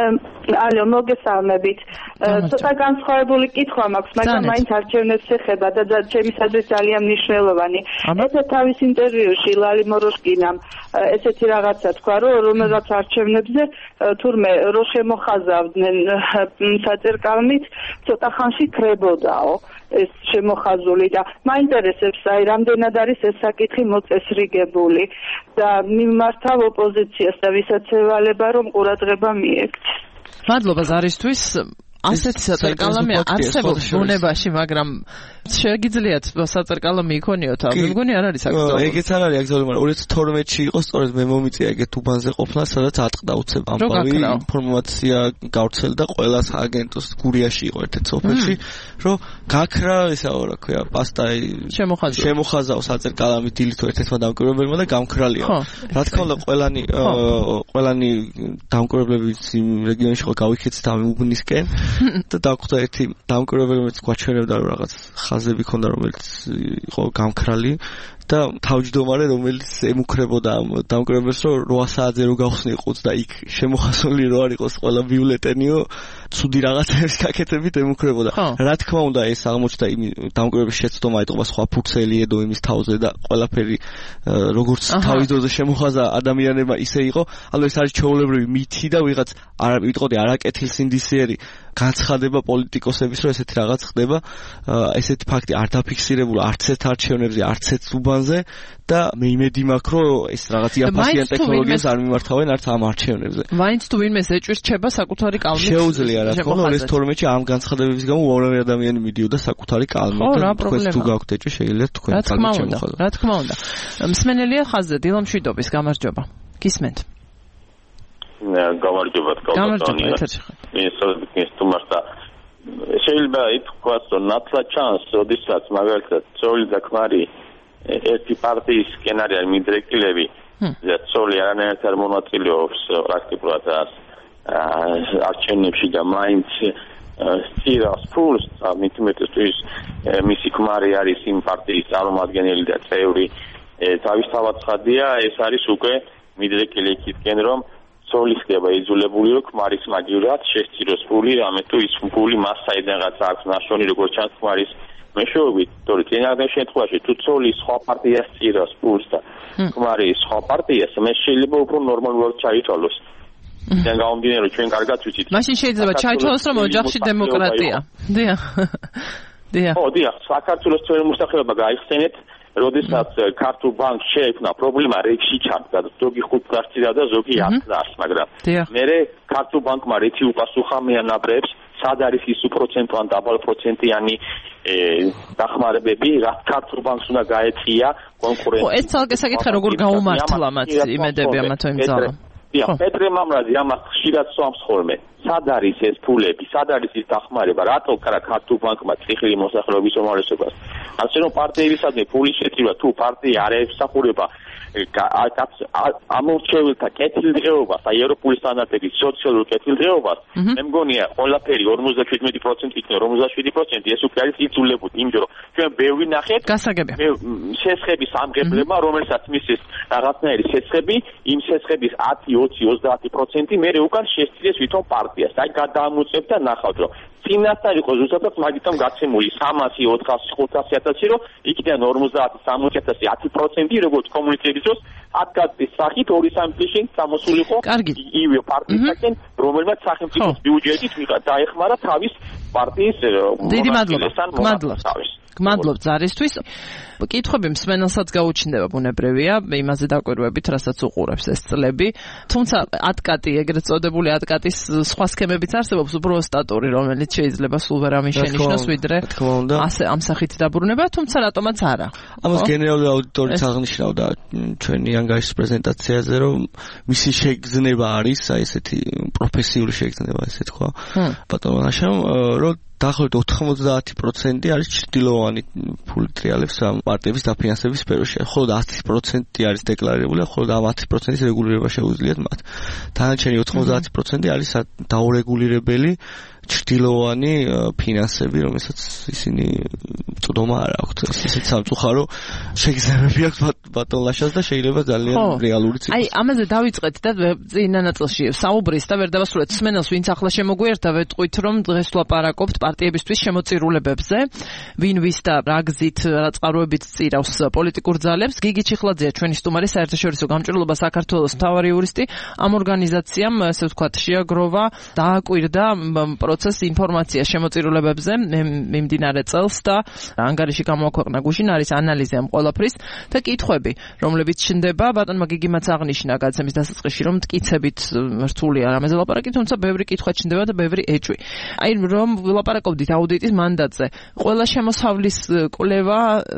ალო, მოგესალმებით. ცოტა განსხვავებული კითხვა მაქვს, მაგრამ მაინც არჩევნებს ეხება და ჩემისათვის ძალიან მნიშვნელოვანი. ესე თავის ინტერვიუში ლალი მოროშკინამ ესეთი რაღაცა თქვა, რომ რომელსაც არჩევნებზე თურმე რო შემოხაზავდნენ საწერკალმით, ცოტა ხანში ქრებოდაო ეს შემოხაზული და მაინტერესებს, აი, რამდენად არის ეს საკითხი მოწესრიგებული და მიმართავ ოპოზიციას და ვისაც ევალება, რომ ყურადღება მიექცეს. მადლობა ზარისთვის. ასეთი საწერკალამი არსებობს ბუნებაში, მაგრამ შეგიძლიათ საწერკალამი იქონიოთ, ამ მგონი არ არის აქტუალური. ეგეც არ არის აქტუალური, მაგრამ ორი ათი თორმეტში იყო სწორედ მე მომიწია ეგეთ უბანზე ყოფნა, სადაც ატყდა უცებ ამბავი ინფორმაცია გავრცელდა ყველა სააგენტოს გურიაში იყო ერთ-ერთ სოფელში, რომ გაქრა ესა რა ქვია, პასტა შემოხაზავ საწერკალამი დილითო ერთ-ერთმა დამკვირვებელმა და გამქრალია. რა თქმა უნდა, ყველანი ყველანი დამკვირვებლები იმ რეგიონში ხო გავიქეცეთ ამ უბნისკენ და დაგვხვდა ერთი დამკვირვებელი, რომელიც გვაჩვენებდა რომ რაღაც ხაზები ქონდა, რომელიც იყო გამქრალი და თავმჯდომარე, რომელიც ემუქრებოდა ამ დამკვირვებელს, რომ რვა საათზე რო გავხსნი ყუთს და იქ შემოხაზული რო არ იყოს ყველა ბიულეტენიო, ცუდი რაღაცების გაკეთებით ემუქრებოდა. რა თქმა უნდა, ეს აღმოჩნდა იმ დამკვირვების შეცდომა ეტყობა სხვა ფუქსელი ედო იმის თავზე და ყველაფერი როგორც თავის დროზე შემოხაზა ადამიანებმა ისე იყო. ანუ ეს არის ჩვეულებრივი მითი და ვიღაც არ ვიტყოდი არაკეთილ ინდიციერი განცხადება პოლიტიკოსების, რომ ესეთი რაღაც ხდება. ესეთი ფაქტი არ დაფიქსირებულა არც ერთ არჩევნებზე, არც ერთ უბანზე და მე იმედი მაქვს, რომ ეს რაღაც იაფასიან ტექნოლოგიას არ მიმართავენ არც ამ არჩევნებზე. მაინც თუ ვინმეს ეჭვირჩება საკუთარი კალმით. შეუძლია რა თქმა უნდა, ეს თორმეტში ამ განცხადებების გამო უამრავი ადამიანი მიდიოდა საკუთარი კალმით და თქვენ თუ გაქვთ ეჭვი შეიძლება თქვენ კალმით შემოხაზოთ. რა თქმა უნდა. მსმენელია ხაზზე დილამ შვიდობის გამარჯობა. გისმენთ. გამარჯობა კალმიტონია. ეს ის თუმცა შეიძლება ითქვას, რომ ნაცლა ჩანს, ოდესაც მაგალითად ცოლი და ქმარი ერთი პარტიის სკენარი არ მიდრეკილები და ცოლი არანაირად არ მონაწილეობს პრაქტიკულად არჩევნებში და მაინც სტირავს ფულს, მით უმეტესთვის მისი ქმარი არის იმ პარტიის წარმომადგენელი და წევრი. თავისთავად ცხადია, ეს არის უკვე მიდრეკილი იქითკენ, რომ ცოლი ხდება იძულებული, რომ ქმარის მაგივრად შესწიროს ფული, რამე თუ ის ფული მას საიდანღაც აქვს ნაშოვნი, როგორც ჩანს ქმარის მეშვეობით, თორე წინააღმდეგ შემთხვევაში თუ ცოლი სხვა პარტიას წირავს ფულს და ქმარი სხვა პარტიას, მე შეიძლება უფრო ნორმალურად ჩაითვალოს. და გამომდინარე, რომ ჩვენ კარგად ვიცით. მაშინ შეიძლება ჩაითვალოს, რომ ოჯახში დემოკრატია. დიახ. დიახ. ო, დიახ, საქართველოს ძველი მოსახლეობა გაიხსენეთ, როდესაც ქართულ ბანკს შეექმნა პრობლემა რეგში ჩადგა, ზოგი ხუთ გასწირა და ზოგი ათს, მაგრამ მე ქართულ ბანკმა რეთი უპასუხა მეანაბრებს, სად არის ის უპროცენტო ან დაბალპროცენტიანი დახმარებები, რაც ქართულ ბანკს უნდა გაეწია კონკურენცია. ხო, ეს ცალკე საკითხი როგორ გაუმართლა მათ იმედები ამათო იმძალა. დიახ, პეტრე მამრაძე ამას ხშირად სვამს ხოლმე. სად არის ეს ფულები, სად არის ის დახმარება, რატო კრა ქართულ ბანკმა ციხილი მოსახლეობის უმრავლესობას. ასე რომ პარტიებისადმი ფულის შეწირვა თუ პარტია არ ემსახურება ამორჩეულთა კეთილდღეობას, აი ევროპული სტანდარტების სოციალურ კეთილდღეობას, მე მგონია ყველაფერი ორმოცდაშვიდმეტი პროცენტი იქნება, ორმოცდაშვიდი პროცენტი ეს უკვე არის იძულებული, იმიტომ რომ ჩვენ ბევრი ნახეთ გასაგებია. შესხების ამღებლებმა, რომელსაც მისის რაღაცნაირი შესხები, იმ შესხების ათი, ოცი, ოცდაათი პროცენტი მერე უკან შესწირეს ვითომ პარტიას. აი გადაამოწევთ და ნახავთ, რომ წინასწარ იყო ზუსტად მაგითომ გაცემული სამასი, ოთხასი, ხუთასი ათასი, რომ იქიდან ორმოცდაათი, სამოცი ათასი, ათი პროცენტი როგორც კომუნიკების დროს ათგზის სახით ორი სამი წლის წინ წამოსულიყო ივე პარტიისაკენ, რომელმაც სახელმწიფოს ბიუჯეტით დაეხმარა თავის პარტიის დიდი მადლობა. გმადლობთ. გმადლობთ ზარისთვის. კითხვები მსმენელსაც გაუჩნდება ბუნებრივია, იმაზე დაკვირვებით, რასაც უყურებს ეს წლები. თუმცა ატკატი, ეგრეთ წოდებული ატკატის სხვა სქემებიც არსებობს, უფრო სტატური, რომელიც შეიძლება სულ ვერ ამიშენიშნოს, ვიდრე ასე ამ სახით დაბრუნება, თუმცა რატომაც არა. ამას გენერალური აუდიტორიც აღნიშნავდა ჩვენი ანგარიშის პრეზენტაციაზე, რომ მისი შეგრძნება არის, აი ესეთი პროფესიული შეგრძნება, ესე თქვა. ბატონო ნაშამ, რომ დაახლოებით ოთხმოცდაათი პროცენტი არის ჩრდილოვანი ფული ტრიალებს ამ პარტიების დაფინანსების სფეროში. ხოლო ათი პროცენტი არის დეკლარირებული, ხოლო ამ ათი პროცენტის რეგულირება შეუძლიათ მათ. დანარჩენი ოთხმოცდაათი პროცენტი არის დაურეგულირებელი ჩრდილოვანი ფინანსები, რომელსაც ისინი წვდომა არ აქვთ. ისეთ სამწუხარო შეგრძნებები აქვს ბატონ ლაშას და შეიძლება ძალიან რეალური ციფრი. აი, ამაზე დავიწყეთ და წინა ნაწილში საუბრის და ვერ დავასრულეთ. მსმენელს ვინც ახლა შემოგვიერთდა, ვეტყვით, რომ დღეს ვლაპარაკობთ პარტიებისთვის შემოწირულებებზე, ვინ ვის და რა გზით, რა წყაროებით წირავს პოლიტიკურ ძალებს. გიგი ჩიხლაძეა ჩვენი სტუმარი, საერთაშორისო გამჭვირვალობა საქართველოს მთავარი იურისტი. ამ ორგანიზაციამ, ასე ვთქვათ, შეაგროვა, დააკვირდა პროცეს ინფორმაცია შემოწირულებებზე მიმდინარე წელს და ანგარიში გამოაქვეყნა გუშინ, არის ანალიზი ამ ყველაფრის და კითხვები, რომლებიც ჩნდება. ბატონმა გიგიმაც აღნიშნა გადაცემის დასაწყისში, რომ მტკიცებით რთულია რამეზე ლაპარაკი, თუმცა ბევრი კითხვა ჩნდება და ბევრი ეჭვი. აი, რომ ვილაპარაკობდით აუდიტის მანდატზე, ყველა შემოსავლის კვლევა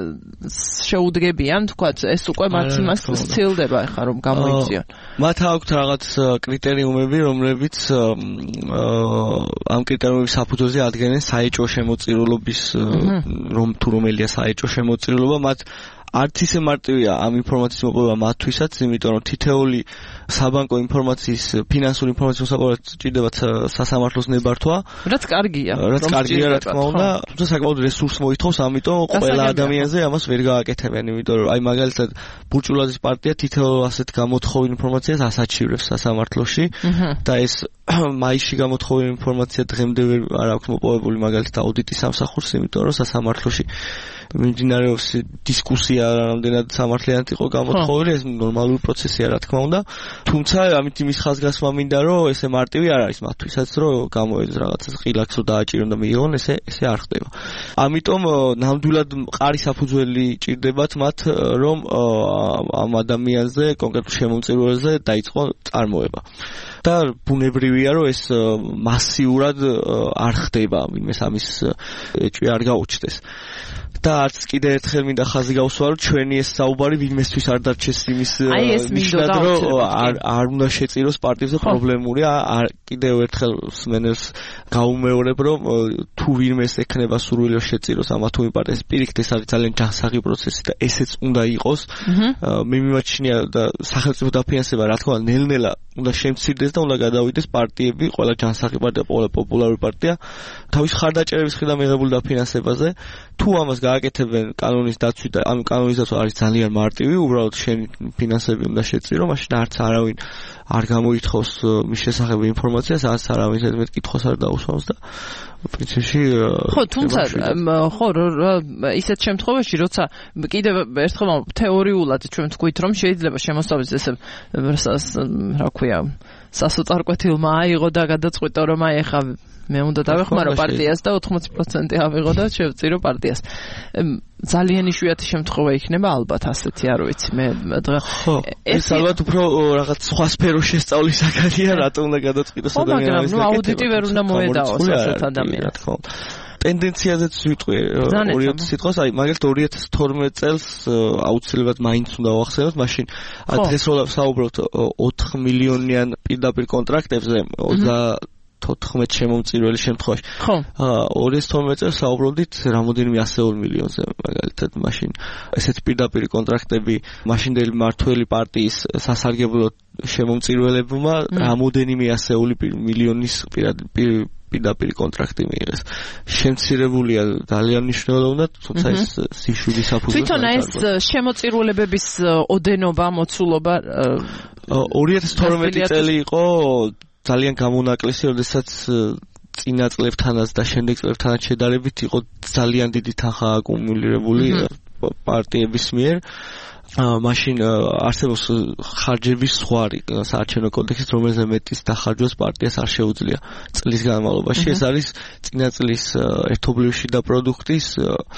შეუდგებიან, თქვათ, ეს უკვე მათ იმას სცილდება ახლა რომ გამოიწვიონ. მათ აქვთ რაღაც კრიტერიუმები, რომლებიც ამ კრიტერიუმების საფუძველზე ადგენენ საეჭვო შემოწირულობის რომ თუ რომელია საეჭვო შემოწირულობა, მათ არც ისე მარტივია ამ ინფორმაციის მოპოვება მათთვისაც, იმიტომ რომ თითოეული საბანკო ინფორმაციის, ფინანსური ინფორმაციის მოსაპოვებლად ჭირდებათ სასამართლოს ნებართვა. რაც კარგია. რაც კარგია, რა თქმა უნდა, თუმცა საკმაოდ რესურსს მოითხოვს, ამიტომ ყველა ადამიანზე ამას ვერ გააკეთებენ, იმიტომ რომ აი მაგალითად ბურჭულაძის პარტია თითოეულ ასეთ გამოთხოვილ ინფორმაციას ასაჩივრებს სასამართლოში და ეს მაისში გამოთხოვილი ინფორმაცია დღემდე ვერ არ აქვს მოპოვებული მაგალითად აუდიტის სამსახურს, იმიტომ რომ სასამართლოში მიმდინარეობს დისკუსია რამდენად სამართლიანად იყო გამოთხოვილი, ეს ნორმალური პროცესია რა თქმა უნდა. თუმცა ამით იმის ხაზგასმა მინდა რომ ესე მარტივი არ არის მათთვისაც რომ გამოეძ რაღაცას ყილაკს რო დააჭირონ და მიიღონ, ესე ესე არ ხდება. ამიტომ ნამდვილად მყარი საფუძველი ჭირდებათ მათ რომ ამ ადამიანზე, კონკრეტულ შემომწირულზე დაიწყო წარმოება. და ბუნებრივია რომ ეს მასიურად არ ხდება, იმის ამის ეჭვი არ გაუჩნდეს. და არც კიდე ერთხელ მინდა ხაზი გავსვა რომ ჩვენი ეს საუბარი ვინმესთვის არ დარჩეს იმის ნიშნად რომ არ არ უნდა შეწიროს პარტიებზე პრობლემურია. არ კიდევ ერთხელ სმენელს გაუმეორებ რომ თუ ვინმეს ექნება სურვილი რომ შეწიროს ამა თუ იმ პარტიას, პირიქით ეს არის ძალიან ჯანსაღი პროცესი და ესეც უნდა იყოს. მე მიმაჩნია და სახელმწიფო დაფინანსება რა თქმა უნდა ნელ-ნელა უნდა შემცირდეს და უნდა გადავიდეს პარტიები, ყველა ჯანსაღი პარტია, ყველა პოპულარული პარტია თავის ხარდაჭერების მხრიდან მიღებულ დაფინანსებაზე. თუ ამას გააკეთებენ კანონის დაცვით და ამ კანონის დაცვა არის ძალიან მარტივი, უბრალოდ შენ ფინანსები უნდა შეწირო, მაშინ არც არავინ არ გამოითხოვს მის შესახებ ინფორმაციას, არც არავინ ზედმეტ კითხვას არ დაუსვამს და პრინციპში ხო, თუმცა ხო ისეთ შემთხვევაში, როცა კიდევ ერთხელ თეორიულად ჩვენ ვთქვით, რომ შეიძლება შემოსავლის ესე რა ქვია, სასოწარკვეთილმა აიღო და გადაწყვიტა რომ აი ახლა მე უნდა დავეხმარო პარტიას და ოთხმოცი პროცენტი ავიღო და შევწირო პარტიას. ძალიან იშვიათი შემთხვევა იქნება ალბათ ასეთი, არ ვიცი, მე დღე ეს ალბათ უფრო რაღაც სხვა სფეროს შესწავლის საკითხია, რატომ უნდა გადაწყვიტოს ადამიანის. მაგრამ ნუ აუდიტი ვერ უნდა მოედაოს ასეთ ადამიანს. ტენდენციაზეც ვიტყვი ორი ათი სიტყვას, აი მაგალითად ორი ათი თორმეტ წელს აუცილებლად მაინც უნდა ვახსენოთ, მაშინ დღეს საუბრობთ ოთხ მილიონიან პირდაპირ კონტრაქტებზე, ოცდაოთხ შემომწირველი შემთხვევაში. ხო. ორი ათი თორმეტ წელს საუბრობდით რამოდენიმე ასეული მილიონზე, მაგალითად მაშინ ესეთ პირდაპირ კონტრაქტები მაშინდელი მმართველი პარტიის სასარგებლო შემომწირველებმა რამოდენიმე ასეული მილიონის პირდაპირ კონტრაქტი მიიღეს. შემცირებულია ძალიან მნიშვნელოვნად, თუმცა ეს სიშვიდის საფუძველს თვითონ ეს შემოწირულებების ოდენობა, მოცულობა ორი ათი თორმეტი წელი იყო ძალიან გამონაკლისი, როდესაც წინა წლებთანაც და შემდეგ წლებთანაც შედარებით იყო ძალიან დიდი თანხა აკუმულირებული პარტიების მიერ. მაშინ არსებობს ხარჯების ზღვარი საარჩევნო კოდექსით, რომელზე მეტის დახარჯვას პარტიას არ შეუძლია წლის განმავლობაში. ეს არის წინა წლის ერთობლივი შიდა პროდუქტის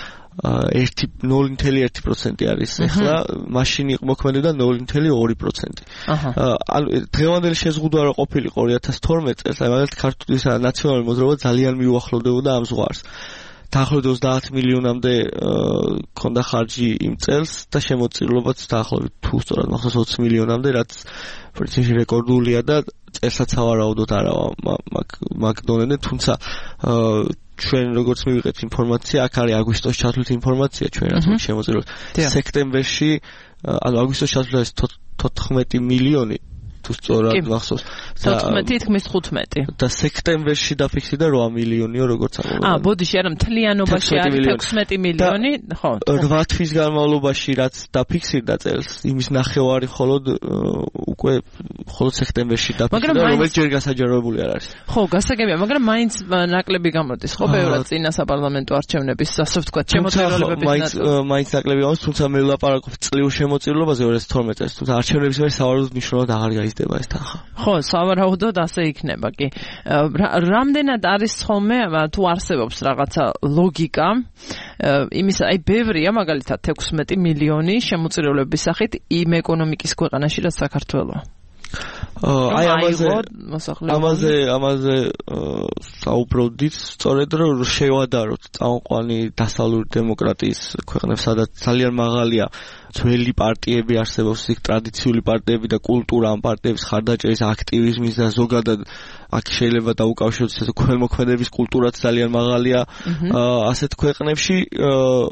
ნული null ერთი პროცენტი არის ახლა, მაშინ მოქმედებდა ნული null ორი პროცენტი. ანუ დღევანდელი შეზღუდვა რა ყოფილიყო ორი ათი თორმეტ წელს, აი მაგალითად ქართლის ნაციონალური მოძრაობა ძალიან მიუახლოვდებოდა ამ ზღვარს. დაახლოებით ოცდაათი მილიონამდე ქონდა ხარჯი იმ წელს და შემოწირულობაც დაახლოებით თუ სწორად მახსოვს ოცი მილიონამდე, რაც პრინციპში რეკორდულია და წელსაც ავარაუდოთ არავა მაგ დონემდე, თუმცა ჩვენ როგორც მივიღეთ ინფორმაცია, აქ არის აგვისტოს ჩათვლით ინფორმაცია ჩვენ რაც შემოწირულობთ. სექტემბერში, ანუ აგვისტოს ჩათვლით არის თოთხმეტი მილიონი თუ სწორად მახსოვს. თოთხმეტი თქმის ხუთმეტი. და სექტემბერში დაფიქსირდა რვა მილიონიო როგორც ამბობენ. აა, ბოდიში, არა მთლიანობაში არის ექვსმეტი მილიონი, ხო. რვა თვის განმავლობაში რაც დაფიქსირდა წელს, იმის ნახევარი მხოლოდ უკვე მხოლოდ სექტემბერში დაფიქსირდა, რომელიც ჯერ გასაჯაროებული არ არის. ხო, გასაგებია, მაგრამ მაინც ნაკლები გამოდის, ხო, ბევრად წინა საპარლამენტო არჩევნების, ასე ვთქვათ, შემოწირულობების ნაწილი. მაინც ნაკლები გამოდის, თუმცა მე ვლაპარაკობ წლიურ შემოწირულობაზე ორი ათი თორმეტ წელს, თუმცა არჩევნების მერე სავარაუდოდ მნიშვნელოვნად აღარ გაიზრდება ეს თანხა. ხო, სავარაუდოდ ასე იქნება კი. რამდენად არის ხოლმე თუ არსებობს რაღაცა ლოგიკა იმის, აი ბევრია მაგალითად ექვსმეტი მილიონი შემოწირულობის სახით იმ ეკონომიკის ქვეყანაში, რაც საქართველოა. აი ამაზე ამაზე ამაზე საუბრობდით, სწორედ რომ შევადაროთ წამყვანი დასავლური დემოკრატიის ქვეყნებს, სადაც ძალიან მაღალია ძველი პარტიები არსებობს, იქ ტრადიციული პარტიები და კულტურა ამ პარტიების ხარდაჭერის, აქტივიზმის და ზოგადად აქ შეიძლება დაუკავშიროთ ესე ქველმოქმედების კულტურაც ძალიან მაღალია ასეთ ქვეყნებში.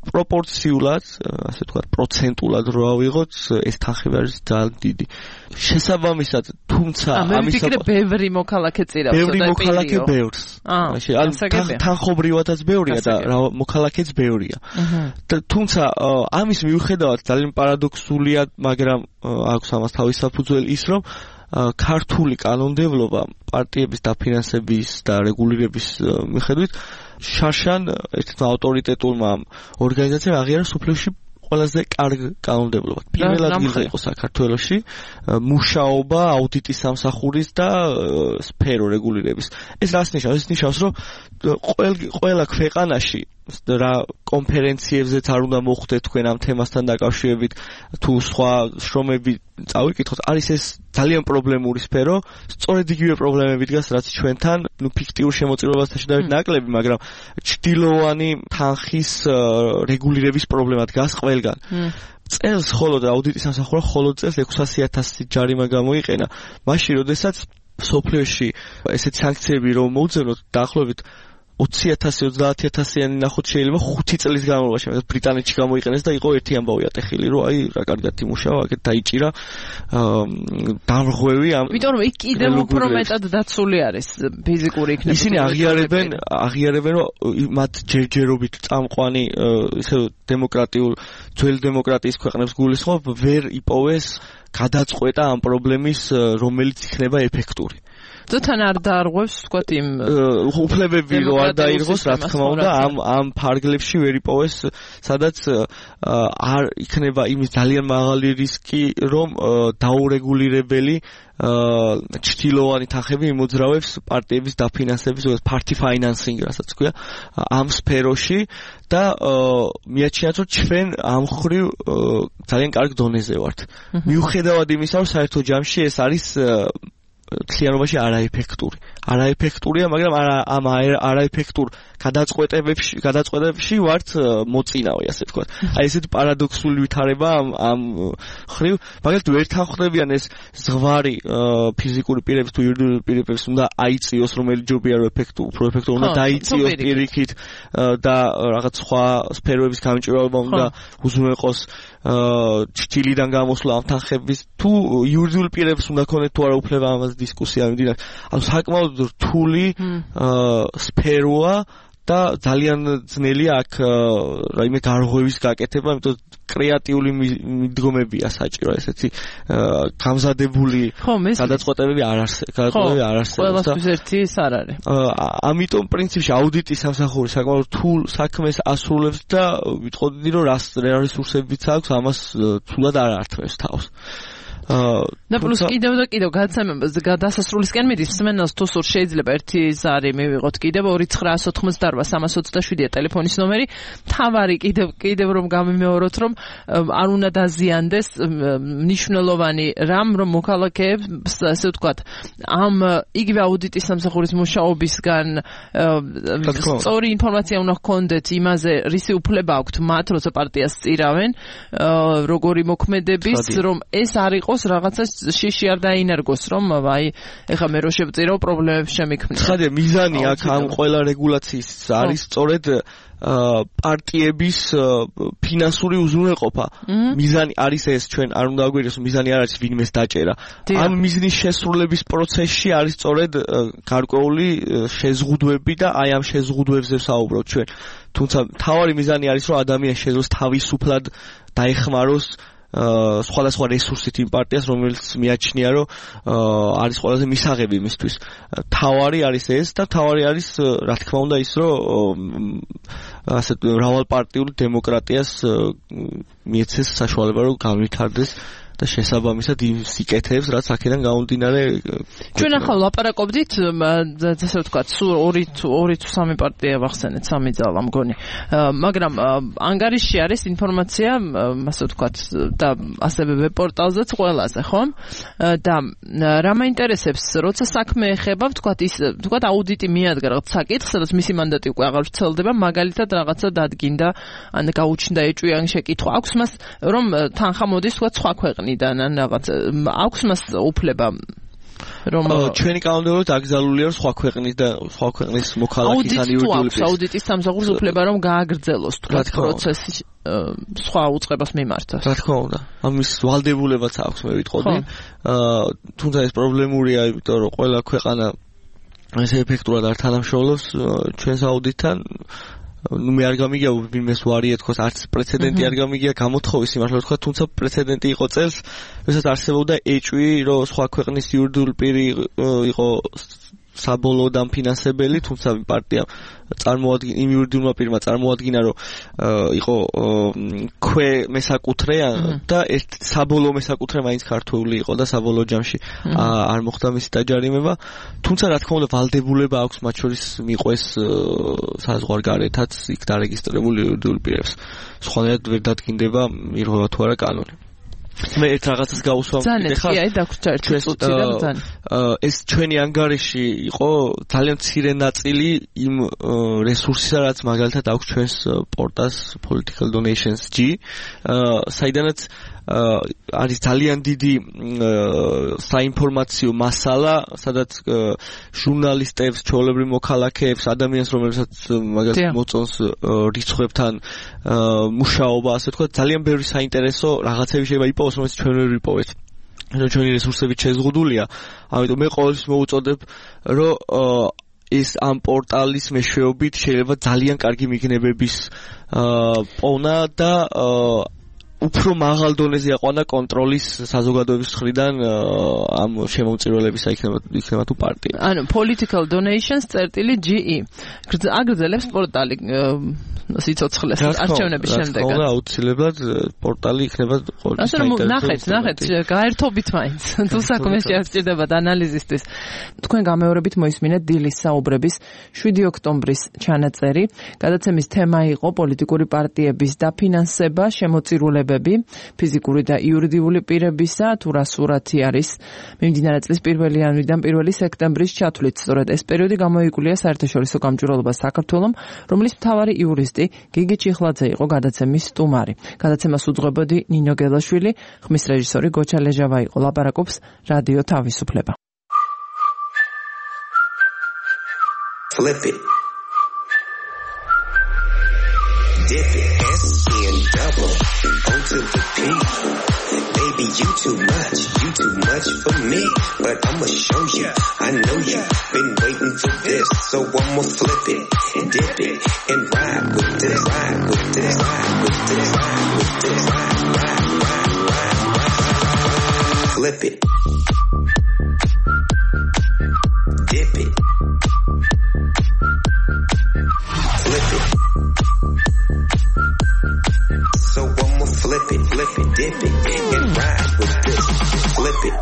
პროპორციულად, ასე ვთქვათ, პროცენტულად რო ავიღოთ, ეს თანხები არის ძალიან დიდი. შესაბამისად, თუმცა ამის მე ბევრი მოქალაქე წირავს და ბევრი მოქალაქე ბევრს. მაშინ ან თანხობრივადაც ბევრია და მოქალაქეც ბევრია. თუმცა ამის მიუხედავად ძალიან პარადოქსულია, მაგრამ აქვს ამას თავის საფუძველი ის, რომ ქართული კანონმდებლობა პარტიების დაფინანსების და რეგულირების მიხედვით შარშან ერთ-ერთ ავტორიტეტულმა ორგანიზაციამ აღიარა სოფლიოში ყველაზე კარგ კანონმდებლობას. პირველ ადგილზე იყო საქართველოში მუშაობა აუდიტის სამსახურის და სფერო რეგულირების. ეს რას ნიშნავს? ეს ნიშნავს, რომ ყველა ქვეყანაში რა კონფერენციებზეც არ უნდა მოხვდეთ თქვენ ამ თემასთან დაკავშირებით თუ სხვა შრომები წავიკითხოთ, არის ეს ძალიან პრობლემური სფერო, სწორედ იგივე პრობლემები დგას, რაც ჩვენთან, ნუ ფიქტიურ შემოწირულობასთან შედარებით ნაკლები, მაგრამ ჩრდილოვანი თანხის რეგულირების პრობლემა დგას ყველგან. წელს მხოლოდ აუდიტის სამსახურმა მხოლოდ წელს ექვსასი ათასი ჯარიმა გამოიყენა, მაშინ როდესაც სოფლიოში ესეთ სანქციები რომ მოუძებნოთ დაახლოებით ოცი ათასი ოცდაათი ათასიანი ნახოთ შეიძლება ხუთი წლის განმავლობაში ბრიტანეთში გამოიყენეს და იყო ერთი ამბავი ატეხილი რომ აი რა კარგად იმუშავა აქეთ დაიჭირა დამრღვევი ამ იმიტომ რომ იქ კიდევ უფრო მეტად დაცული არის ფიზიკური იქნება ისინი აღიარებენ აღიარებენ რომ მათ ჯერჯერობით წამყვანი ისე დემოკრატიულ ძველი დემოკრატიის ქვეყნებს გულისხმობ ვერ იპოვეს გადაწყვეტა ამ პრობლემის რომელიც იქნება ეფექტური თან არ დაარღვევს ვთქვათ იმ უფლებები რო არ დაირღოს რა თქმა უნდა ამ ამ ფარგლებში ვერ იპოვეს სადაც არ იქნება იმის ძალიან მაღალი რისკი რომ დაურეგულირებელი ჩრდილოვანი თანხები იმოძრავებს პარტიების დაფინანსების party financing რასაც ქვია ამ სფეროში და მიაჩნიათ რომ ჩვენ ამ ხრივ ძალიან კარგ დონეზე ვართ მიუხედავად იმისა რომ საერთო ჯამში ეს არის ქლიანობაში არაეფექტური. არაეფექტურია, მაგრამ ამ არაეფექტურ გადაწყვეტებებში, გადაწყვეტებებში ვართ მოწინავე, ასე ვთქვათ. აი ესეთ პარადოქსული ვითარება ამ ამ ხრივ, მაგალითად ვერ თანხმდებიან ეს ზღვარი ფიზიკური პირების თუ იურიდიული პირების უნდა აიწიოს, რომელიც ჯობია რომ ეფექტურ, უფრო ეფექტურ უნდა დაიწიოს პირიქით და რაღაც სხვა სფეროების გამჭვირვალობა უნდა უზრუნველყოს ჩრდილიდან გამოსვლა ამ თანხების თუ იურიდიული პირებს უნდა ქონდეთ თუ არა უფლება ამაზე დისკუსია მიმდინარეობს. ანუ საკმაოდ რთული სფეროა და ძალიან ძნელია აქ რაიმე გარღვევის გაკეთება, იმიტომ კრეატიული მიდგომებია საჭირო ესეთი გამზადებული გადაწყვეტებები არ არსებობს, გადაწყვეტებები არ არსებობს. ყველასთვის ერთი ის არ არის. ამიტომ პრინციპში აუდიტის სამსახური საკმაოდ რთულ საქმეს ასრულებს და ვიტყოდი რომ რას რესურსებიც აქვს, ამას თულად არ ართმევს თავს. და პლუს კიდევ და კიდევ გადაცემებას გადასასრულისკენ მიდის მსმენელს თუ სულ შეიძლება ერთი ზარი მივიღოთ კიდევ ორი ცხრაას ოთხმოცდაორ სამას ოცდაშვიდია ტელეფონის ნომერი თავარი კიდევ კიდევ რომ გამიმეოროთ რომ არ უნდა დაზიანდეს მნიშვნელოვანი რამ რომ მოქალაქეებს ასე ვთქვათ ამ იგივე აუდიტის სამსახურის მუშაობისგან სწორი ინფორმაცია უნდა ჰქონდეთ იმაზე რისი უფლება აქვთ მათ როცა პარტიას წირავენ როგორი მოქმედების რომ ეს არ იყოს რაღაცა შიში არ დაინერგოს რომ აი ეხლა მე რო შევწირო პრობლემებს შემიქმნია. ცხადია მიზანი აქ ამ ყველა რეგულაციის არის სწორედ პარტიების ფინანსური უზრუნველყოფა. მიზანი არის ეს ჩვენ არ უნდა აგვიროს მიზანი არ არის ვინმეს დაჭერა. ამ მიზნის შესრულების პროცესში არის სწორედ გარკვეული შეზღუდვები და აი ამ შეზღუდვებზე ვსაუბრობთ ჩვენ. თუმცა მთავარი მიზანი არის რომ ადამიანი შეძლოს თავისუფლად დაეხმაროს სხვადასხვა რესურსით იმ პარტიას რომელიც მიაჩნია რომ არის ყველაზე მისაღები იმისთვის. თავარი არის ეს და თავარი არის რა თქმა უნდა ის რომ ასე მრავალპარტიული დემოკრატიას მიეცეს საშუალება რომ განვითარდეს და შესაბამისად იმ სიკეთეებს რაც აქედან გამომდინარე ჩვენ ახლა ლაპარაკობდით ასე ვთქვათ სულ ორი ორი თუ სამი პარტია ვახსენეთ სამი ძალა მგონი მაგრამ ანგარიშში არის ინფორმაცია ასე ვთქვათ და ასევე ვებ პორტალზეც ყველაზე ხომ და რა მაინტერესებს როცა საქმე ეხება ვთქვათ ის ვთქვათ აუდიტი მიადგა რაღაც საკითხს სადაც მისი მანდატი უკვე აღარ ვრცელდება მაგალითად რაღაცა დადგინდა ან გაუჩნდა ეჭვი ან შეკითხვა აქვს მას რომ თანხა მოდის ვთქვათ სხვა ქვეყნიდან ან რაღაც აქვს მას უფლება რომ ჩვენი კანონმდებლობა დაკრძალულია სხვა ქვეყნის და სხვა ქვეყნის მოქალაქის ან იურიდიული აუდიტის სამსახურს უფლება რომ გააგრძელოს თუ პროცესი სხვა უწყებას მიმართოს. რა თქმა უნდა. ამის ვალდებულებაც აქვს მე ვიტყოდი. აა თუმცა ეს პრობლემურია, იმიტომ რომ ყველა ქვეყანა ეს ეფექტურად არ თანამშრომლობს ჩვენს აუდიტთან. ну მე არ გამიგია ვინმეს ვარია თქოს არც პრეცედენტი არ გამიგია გამოთხოვის იმართლა თქვა თუმცა პრეცედენტი იყო წელს როდესაც არსებობდა ეჭვი რომ სხვა ქვეყნის იურიდიული პირი იყო საბოლოო დამფინანსებელი თუმცა პარტია წარმოადგინა იმ იურიდიულმა პირმა წარმოადგინა რომ იყო ქვე მესაკუთრე და ერთ საბოლოო მესაკუთრე მაინც ქართული იყო და საბოლოო ჯამში არ მოხდა მისი დაჯარიმება თუმცა რა თქმა უნდა ვალდებულება აქვს მათ შორის მიყვეს საზღვარგარეთაც იქ დარეგისტრირებული იურიდიული პირებს სხვანაირად ვერ დადგინდება მიღება თუ არა კანონი მე ერთ რაღაცას გავუსვამ ხა აი დაგვრჩა ერთი წუთი და ძალიან ეს ჩვენი ანგარიში იყო ძალიან მცირე ნაწილი იმ რესურსისა რაც მაგალითად აქვს ჩვენს პორტალს Political Donations G საიდანაც არის ძალიან დიდი საინფორმაციო მასალა, სადაც ჟურნალისტებს, ჩვეულებრივ მოქალაქეებს, ადამიანს, რომელსაც მაგალითად მოწონს რიცხვებთან მუშაობა, ასე ვთქვათ, ძალიან ბევრი საინტერესო რაღაცები შეიძლება იპოვოს, რომელიც ჩვენ ვერ ვიპოვეთ. ანუ ჩვენი რესურსებით შეზღუდულია, ამიტომ მე ყოველთვის მოუწოდებ, რომ ეს ამ პორტალის მეშვეობით შეიძლება ძალიან კარგი მიგნებების პოვნა და უფრო მაღალ დონეზე აყვანა კონტროლის საზოგადოების მხრიდან ამ შემომწირველებისა იქნება იქნება თუ პარტია. ანუ political donations წერტილი G E. აგრძელებს პორტალი სიცოცხლეს არჩევნების შემდეგ. რა თქმა უნდა, აუცილებლად პორტალი იქნება ყოველთვის საინტერესო. ანუ ნახეთ, ნახეთ, გაერთობით მაინც. თუ საქმეში აღჭირდებათ ანალიზისთვის. თქვენ გამეორებით მოისმინეთ დილის საუბრების შვიდი ოქტომბრის ჩანაწერი. გადაცემის თემა იყო პოლიტიკური პარტიების დაფინანსება, შემოწირულებები, ფიზიკური და იურიდიული პირებისა, თუ რა სურათი არის მიმდინარე წლის პირველი იანვრიდან პირველი სექტემბრის ჩათვლით. სწორედ ეს პერიოდი გამოიკვლია საერთაშორისო გამჭვირვალობას საქართველოს, რომლის მთავარი იურისტი გიგი ჩიხლაძე იყო გადაცემის სტუმარი. გადაცემას უძღვებოდი ნინო გელაშვილი, ხმის რეჟისორი გოჩა ლეჟავა იყო. ლაპარაკობს რადიო თავისუფლება. Flip it. Dip it. S and double. O to the P. Baby, you too much. You too much for me. But I'ma show you. I know you. Been waiting for this. So I'ma flip it. And dip it. And ride with this. Ride with this. Ride with this. Ride with this. Ride, ride, ride, ride, ride. Flip it. Dip it. Flip it. So I'ma flip it, flip it, dip it, and ride with this. Flip it.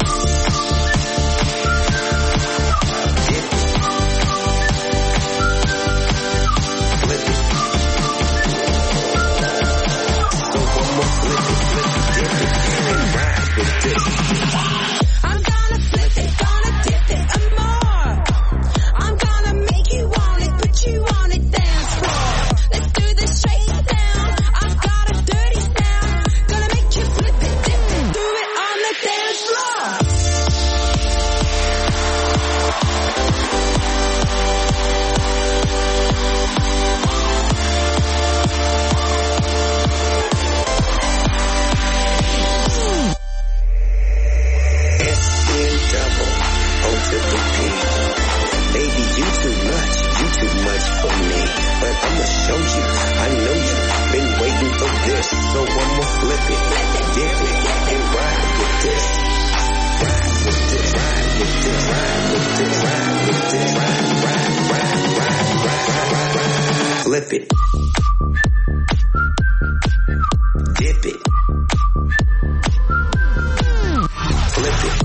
Dip it. Flip it. So I'ma flip it, flip it, dip it, and ride with this. I'm gonna flip it, gonna dip it and more. I'm gonna make you want it, put you on it, dance floor. Let's do this straight down. I've got a dirty sound. Gonna make you flip it, dip it, do it on the dance floor. S and double, O to the P. Baby, you too much, you too much for me. But I'ma show you, I know you. Been waiting for this, so I'ma flip it, dip it, and ride with this. Ride with this, ride with this, ride with this, ride with this, ride, ride, ride, ride, ride, ride, ride. Flip it. Dip it. Flip it.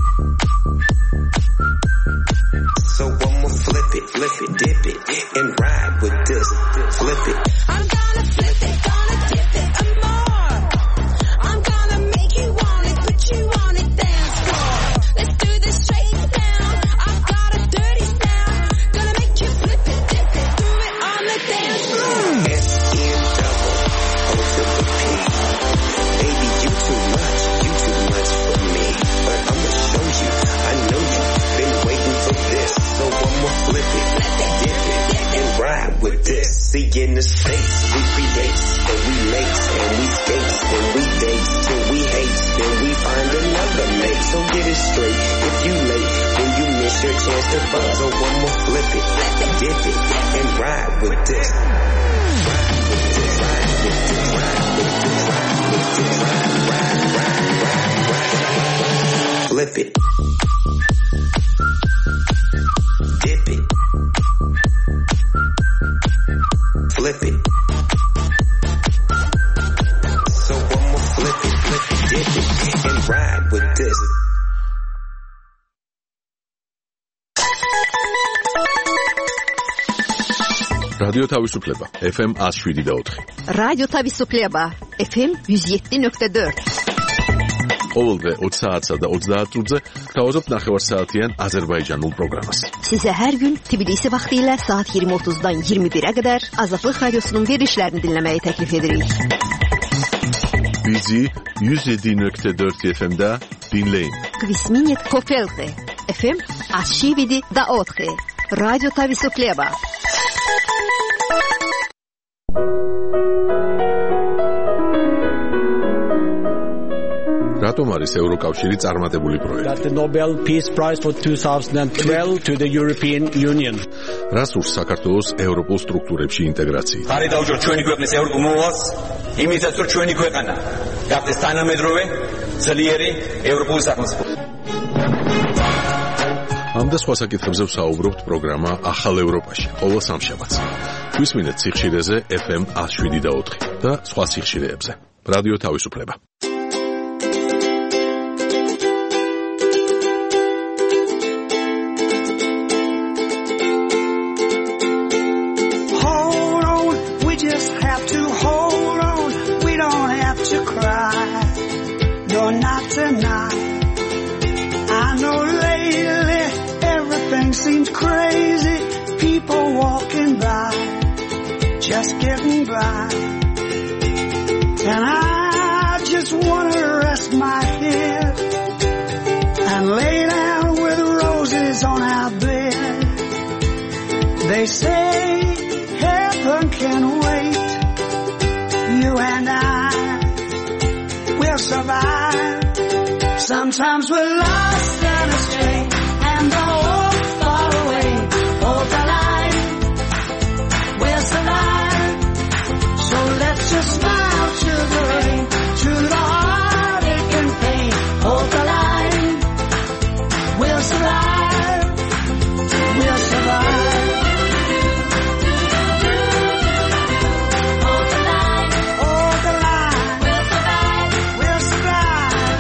So I'ma flip it, flip it, dip it, and ride with this. Flip it. I'm gonna flip it, gonna dip it and more. I'm gonna make you want it, put you on it, dance floor. Let's do this straight down. I've got a dirty sound. Gonna make you flip it, dip it, do it on the dance floor. S chance to buzz, so I'ma flip it, dip it, and ride with this. Ride with this, ride with this, ride with this, ride with this, ride, ride, ride, ride, ride. Flip it. Dip it. Flip it. So I'ma flip it, flip it, dip it, and ride with this. რადიო თავისუფლება ეფ ემ one oh seven და four. რადიო თავისუფლება ეფ ემ one oh seven point four. ყოველდღე ოცი საათსა და ოცდაათ წუთზე გთავაზობთ ნახევარსაათიან აზერბაიჯანულ პროგრამას. Size her gün Tbilisi vaxtilə saat yirmi otuzdan iyirmi birə qədər Azadlıq Radiosunun verilişlərini dinləməyi təklif edirik. Bizi one oh seven point four eff em'də dinləyin. Kvisminit Kofelte eff em one oh seven da four. Radyo Tavisufleba. რატომ არის ევროკავშირი წარმატებული პროექტი? That the Nobel Peace Prize for twenty twelve to the European Union. რას ურს საქართველოს ევროპულ სტრუქტურებში ინტეგრაცია? ხარი დაუჭირ ჩვენი ქვეყნის ევროპულ მოვალს, იმითაც რომ ჩვენი ქვეყანა გახდეს თანამედროვე, ძლიერი ევროპული სახელმწიფო. ამ და სხვა საკითხებზე ვსაუბრობთ პროგრამა ახალ ევროპაში, ყოველ სამშაბათს. გვისმინეთ სიხშირეზე ეფ ემ one oh seven და four და სხვა სიხშირეებზე. რადიო თავისუფლება. Not tonight. I know lately everything seems crazy. People walking by, just getting by. And I just want to rest my head and lay down with roses on our bed. They say heaven can wait. You and I will survive. Sometimes we're lost and astray, and the hope far away. Hold the line, we'll survive. So let's just smile to the rain, to the heartache and pain. Hold the line, we'll survive. We'll survive. Hold the line, hold the line. We'll survive. We'll survive.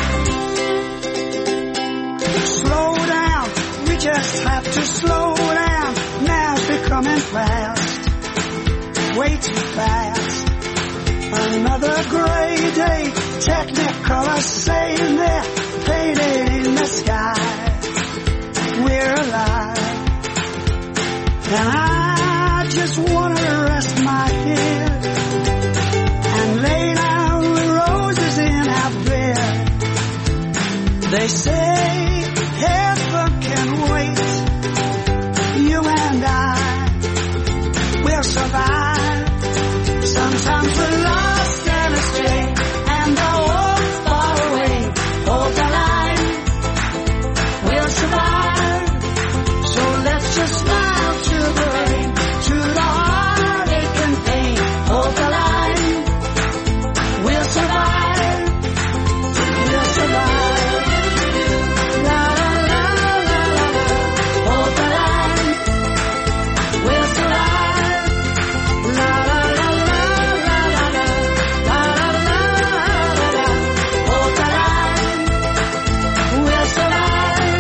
Slow down, we just have to slow down. Now's becoming fast, way too fast. Another gray day, Technicolor saying they're faded in the sky. We're alive, and I just want to rest my head and lay down the roses in our bed. They say heaven can wait. You and I will survive. Sometimes we're lost and astray, and the hope far away. Hold the line, we'll survive. So let's just smile to the rain, to the heartache and pain. Hold the line, we'll survive. We'll survive. La la la la la la. Hold the line, we'll survive. La la la la la la la. La la la la la. Hold the line, we'll survive.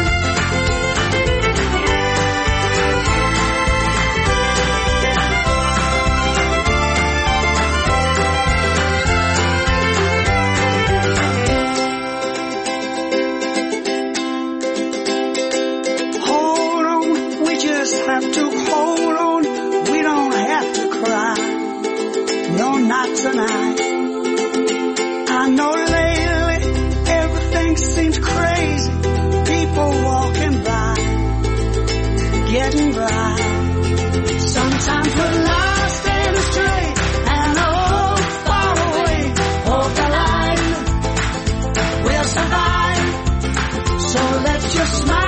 Hold on, we just have to hold on. We don't have to cry. No, not tonight. I know lately everything seems crazy. People walking by, getting by. Sometimes we're lost and astray, and oh, far away. Hold the line, we'll survive. So let's just smile.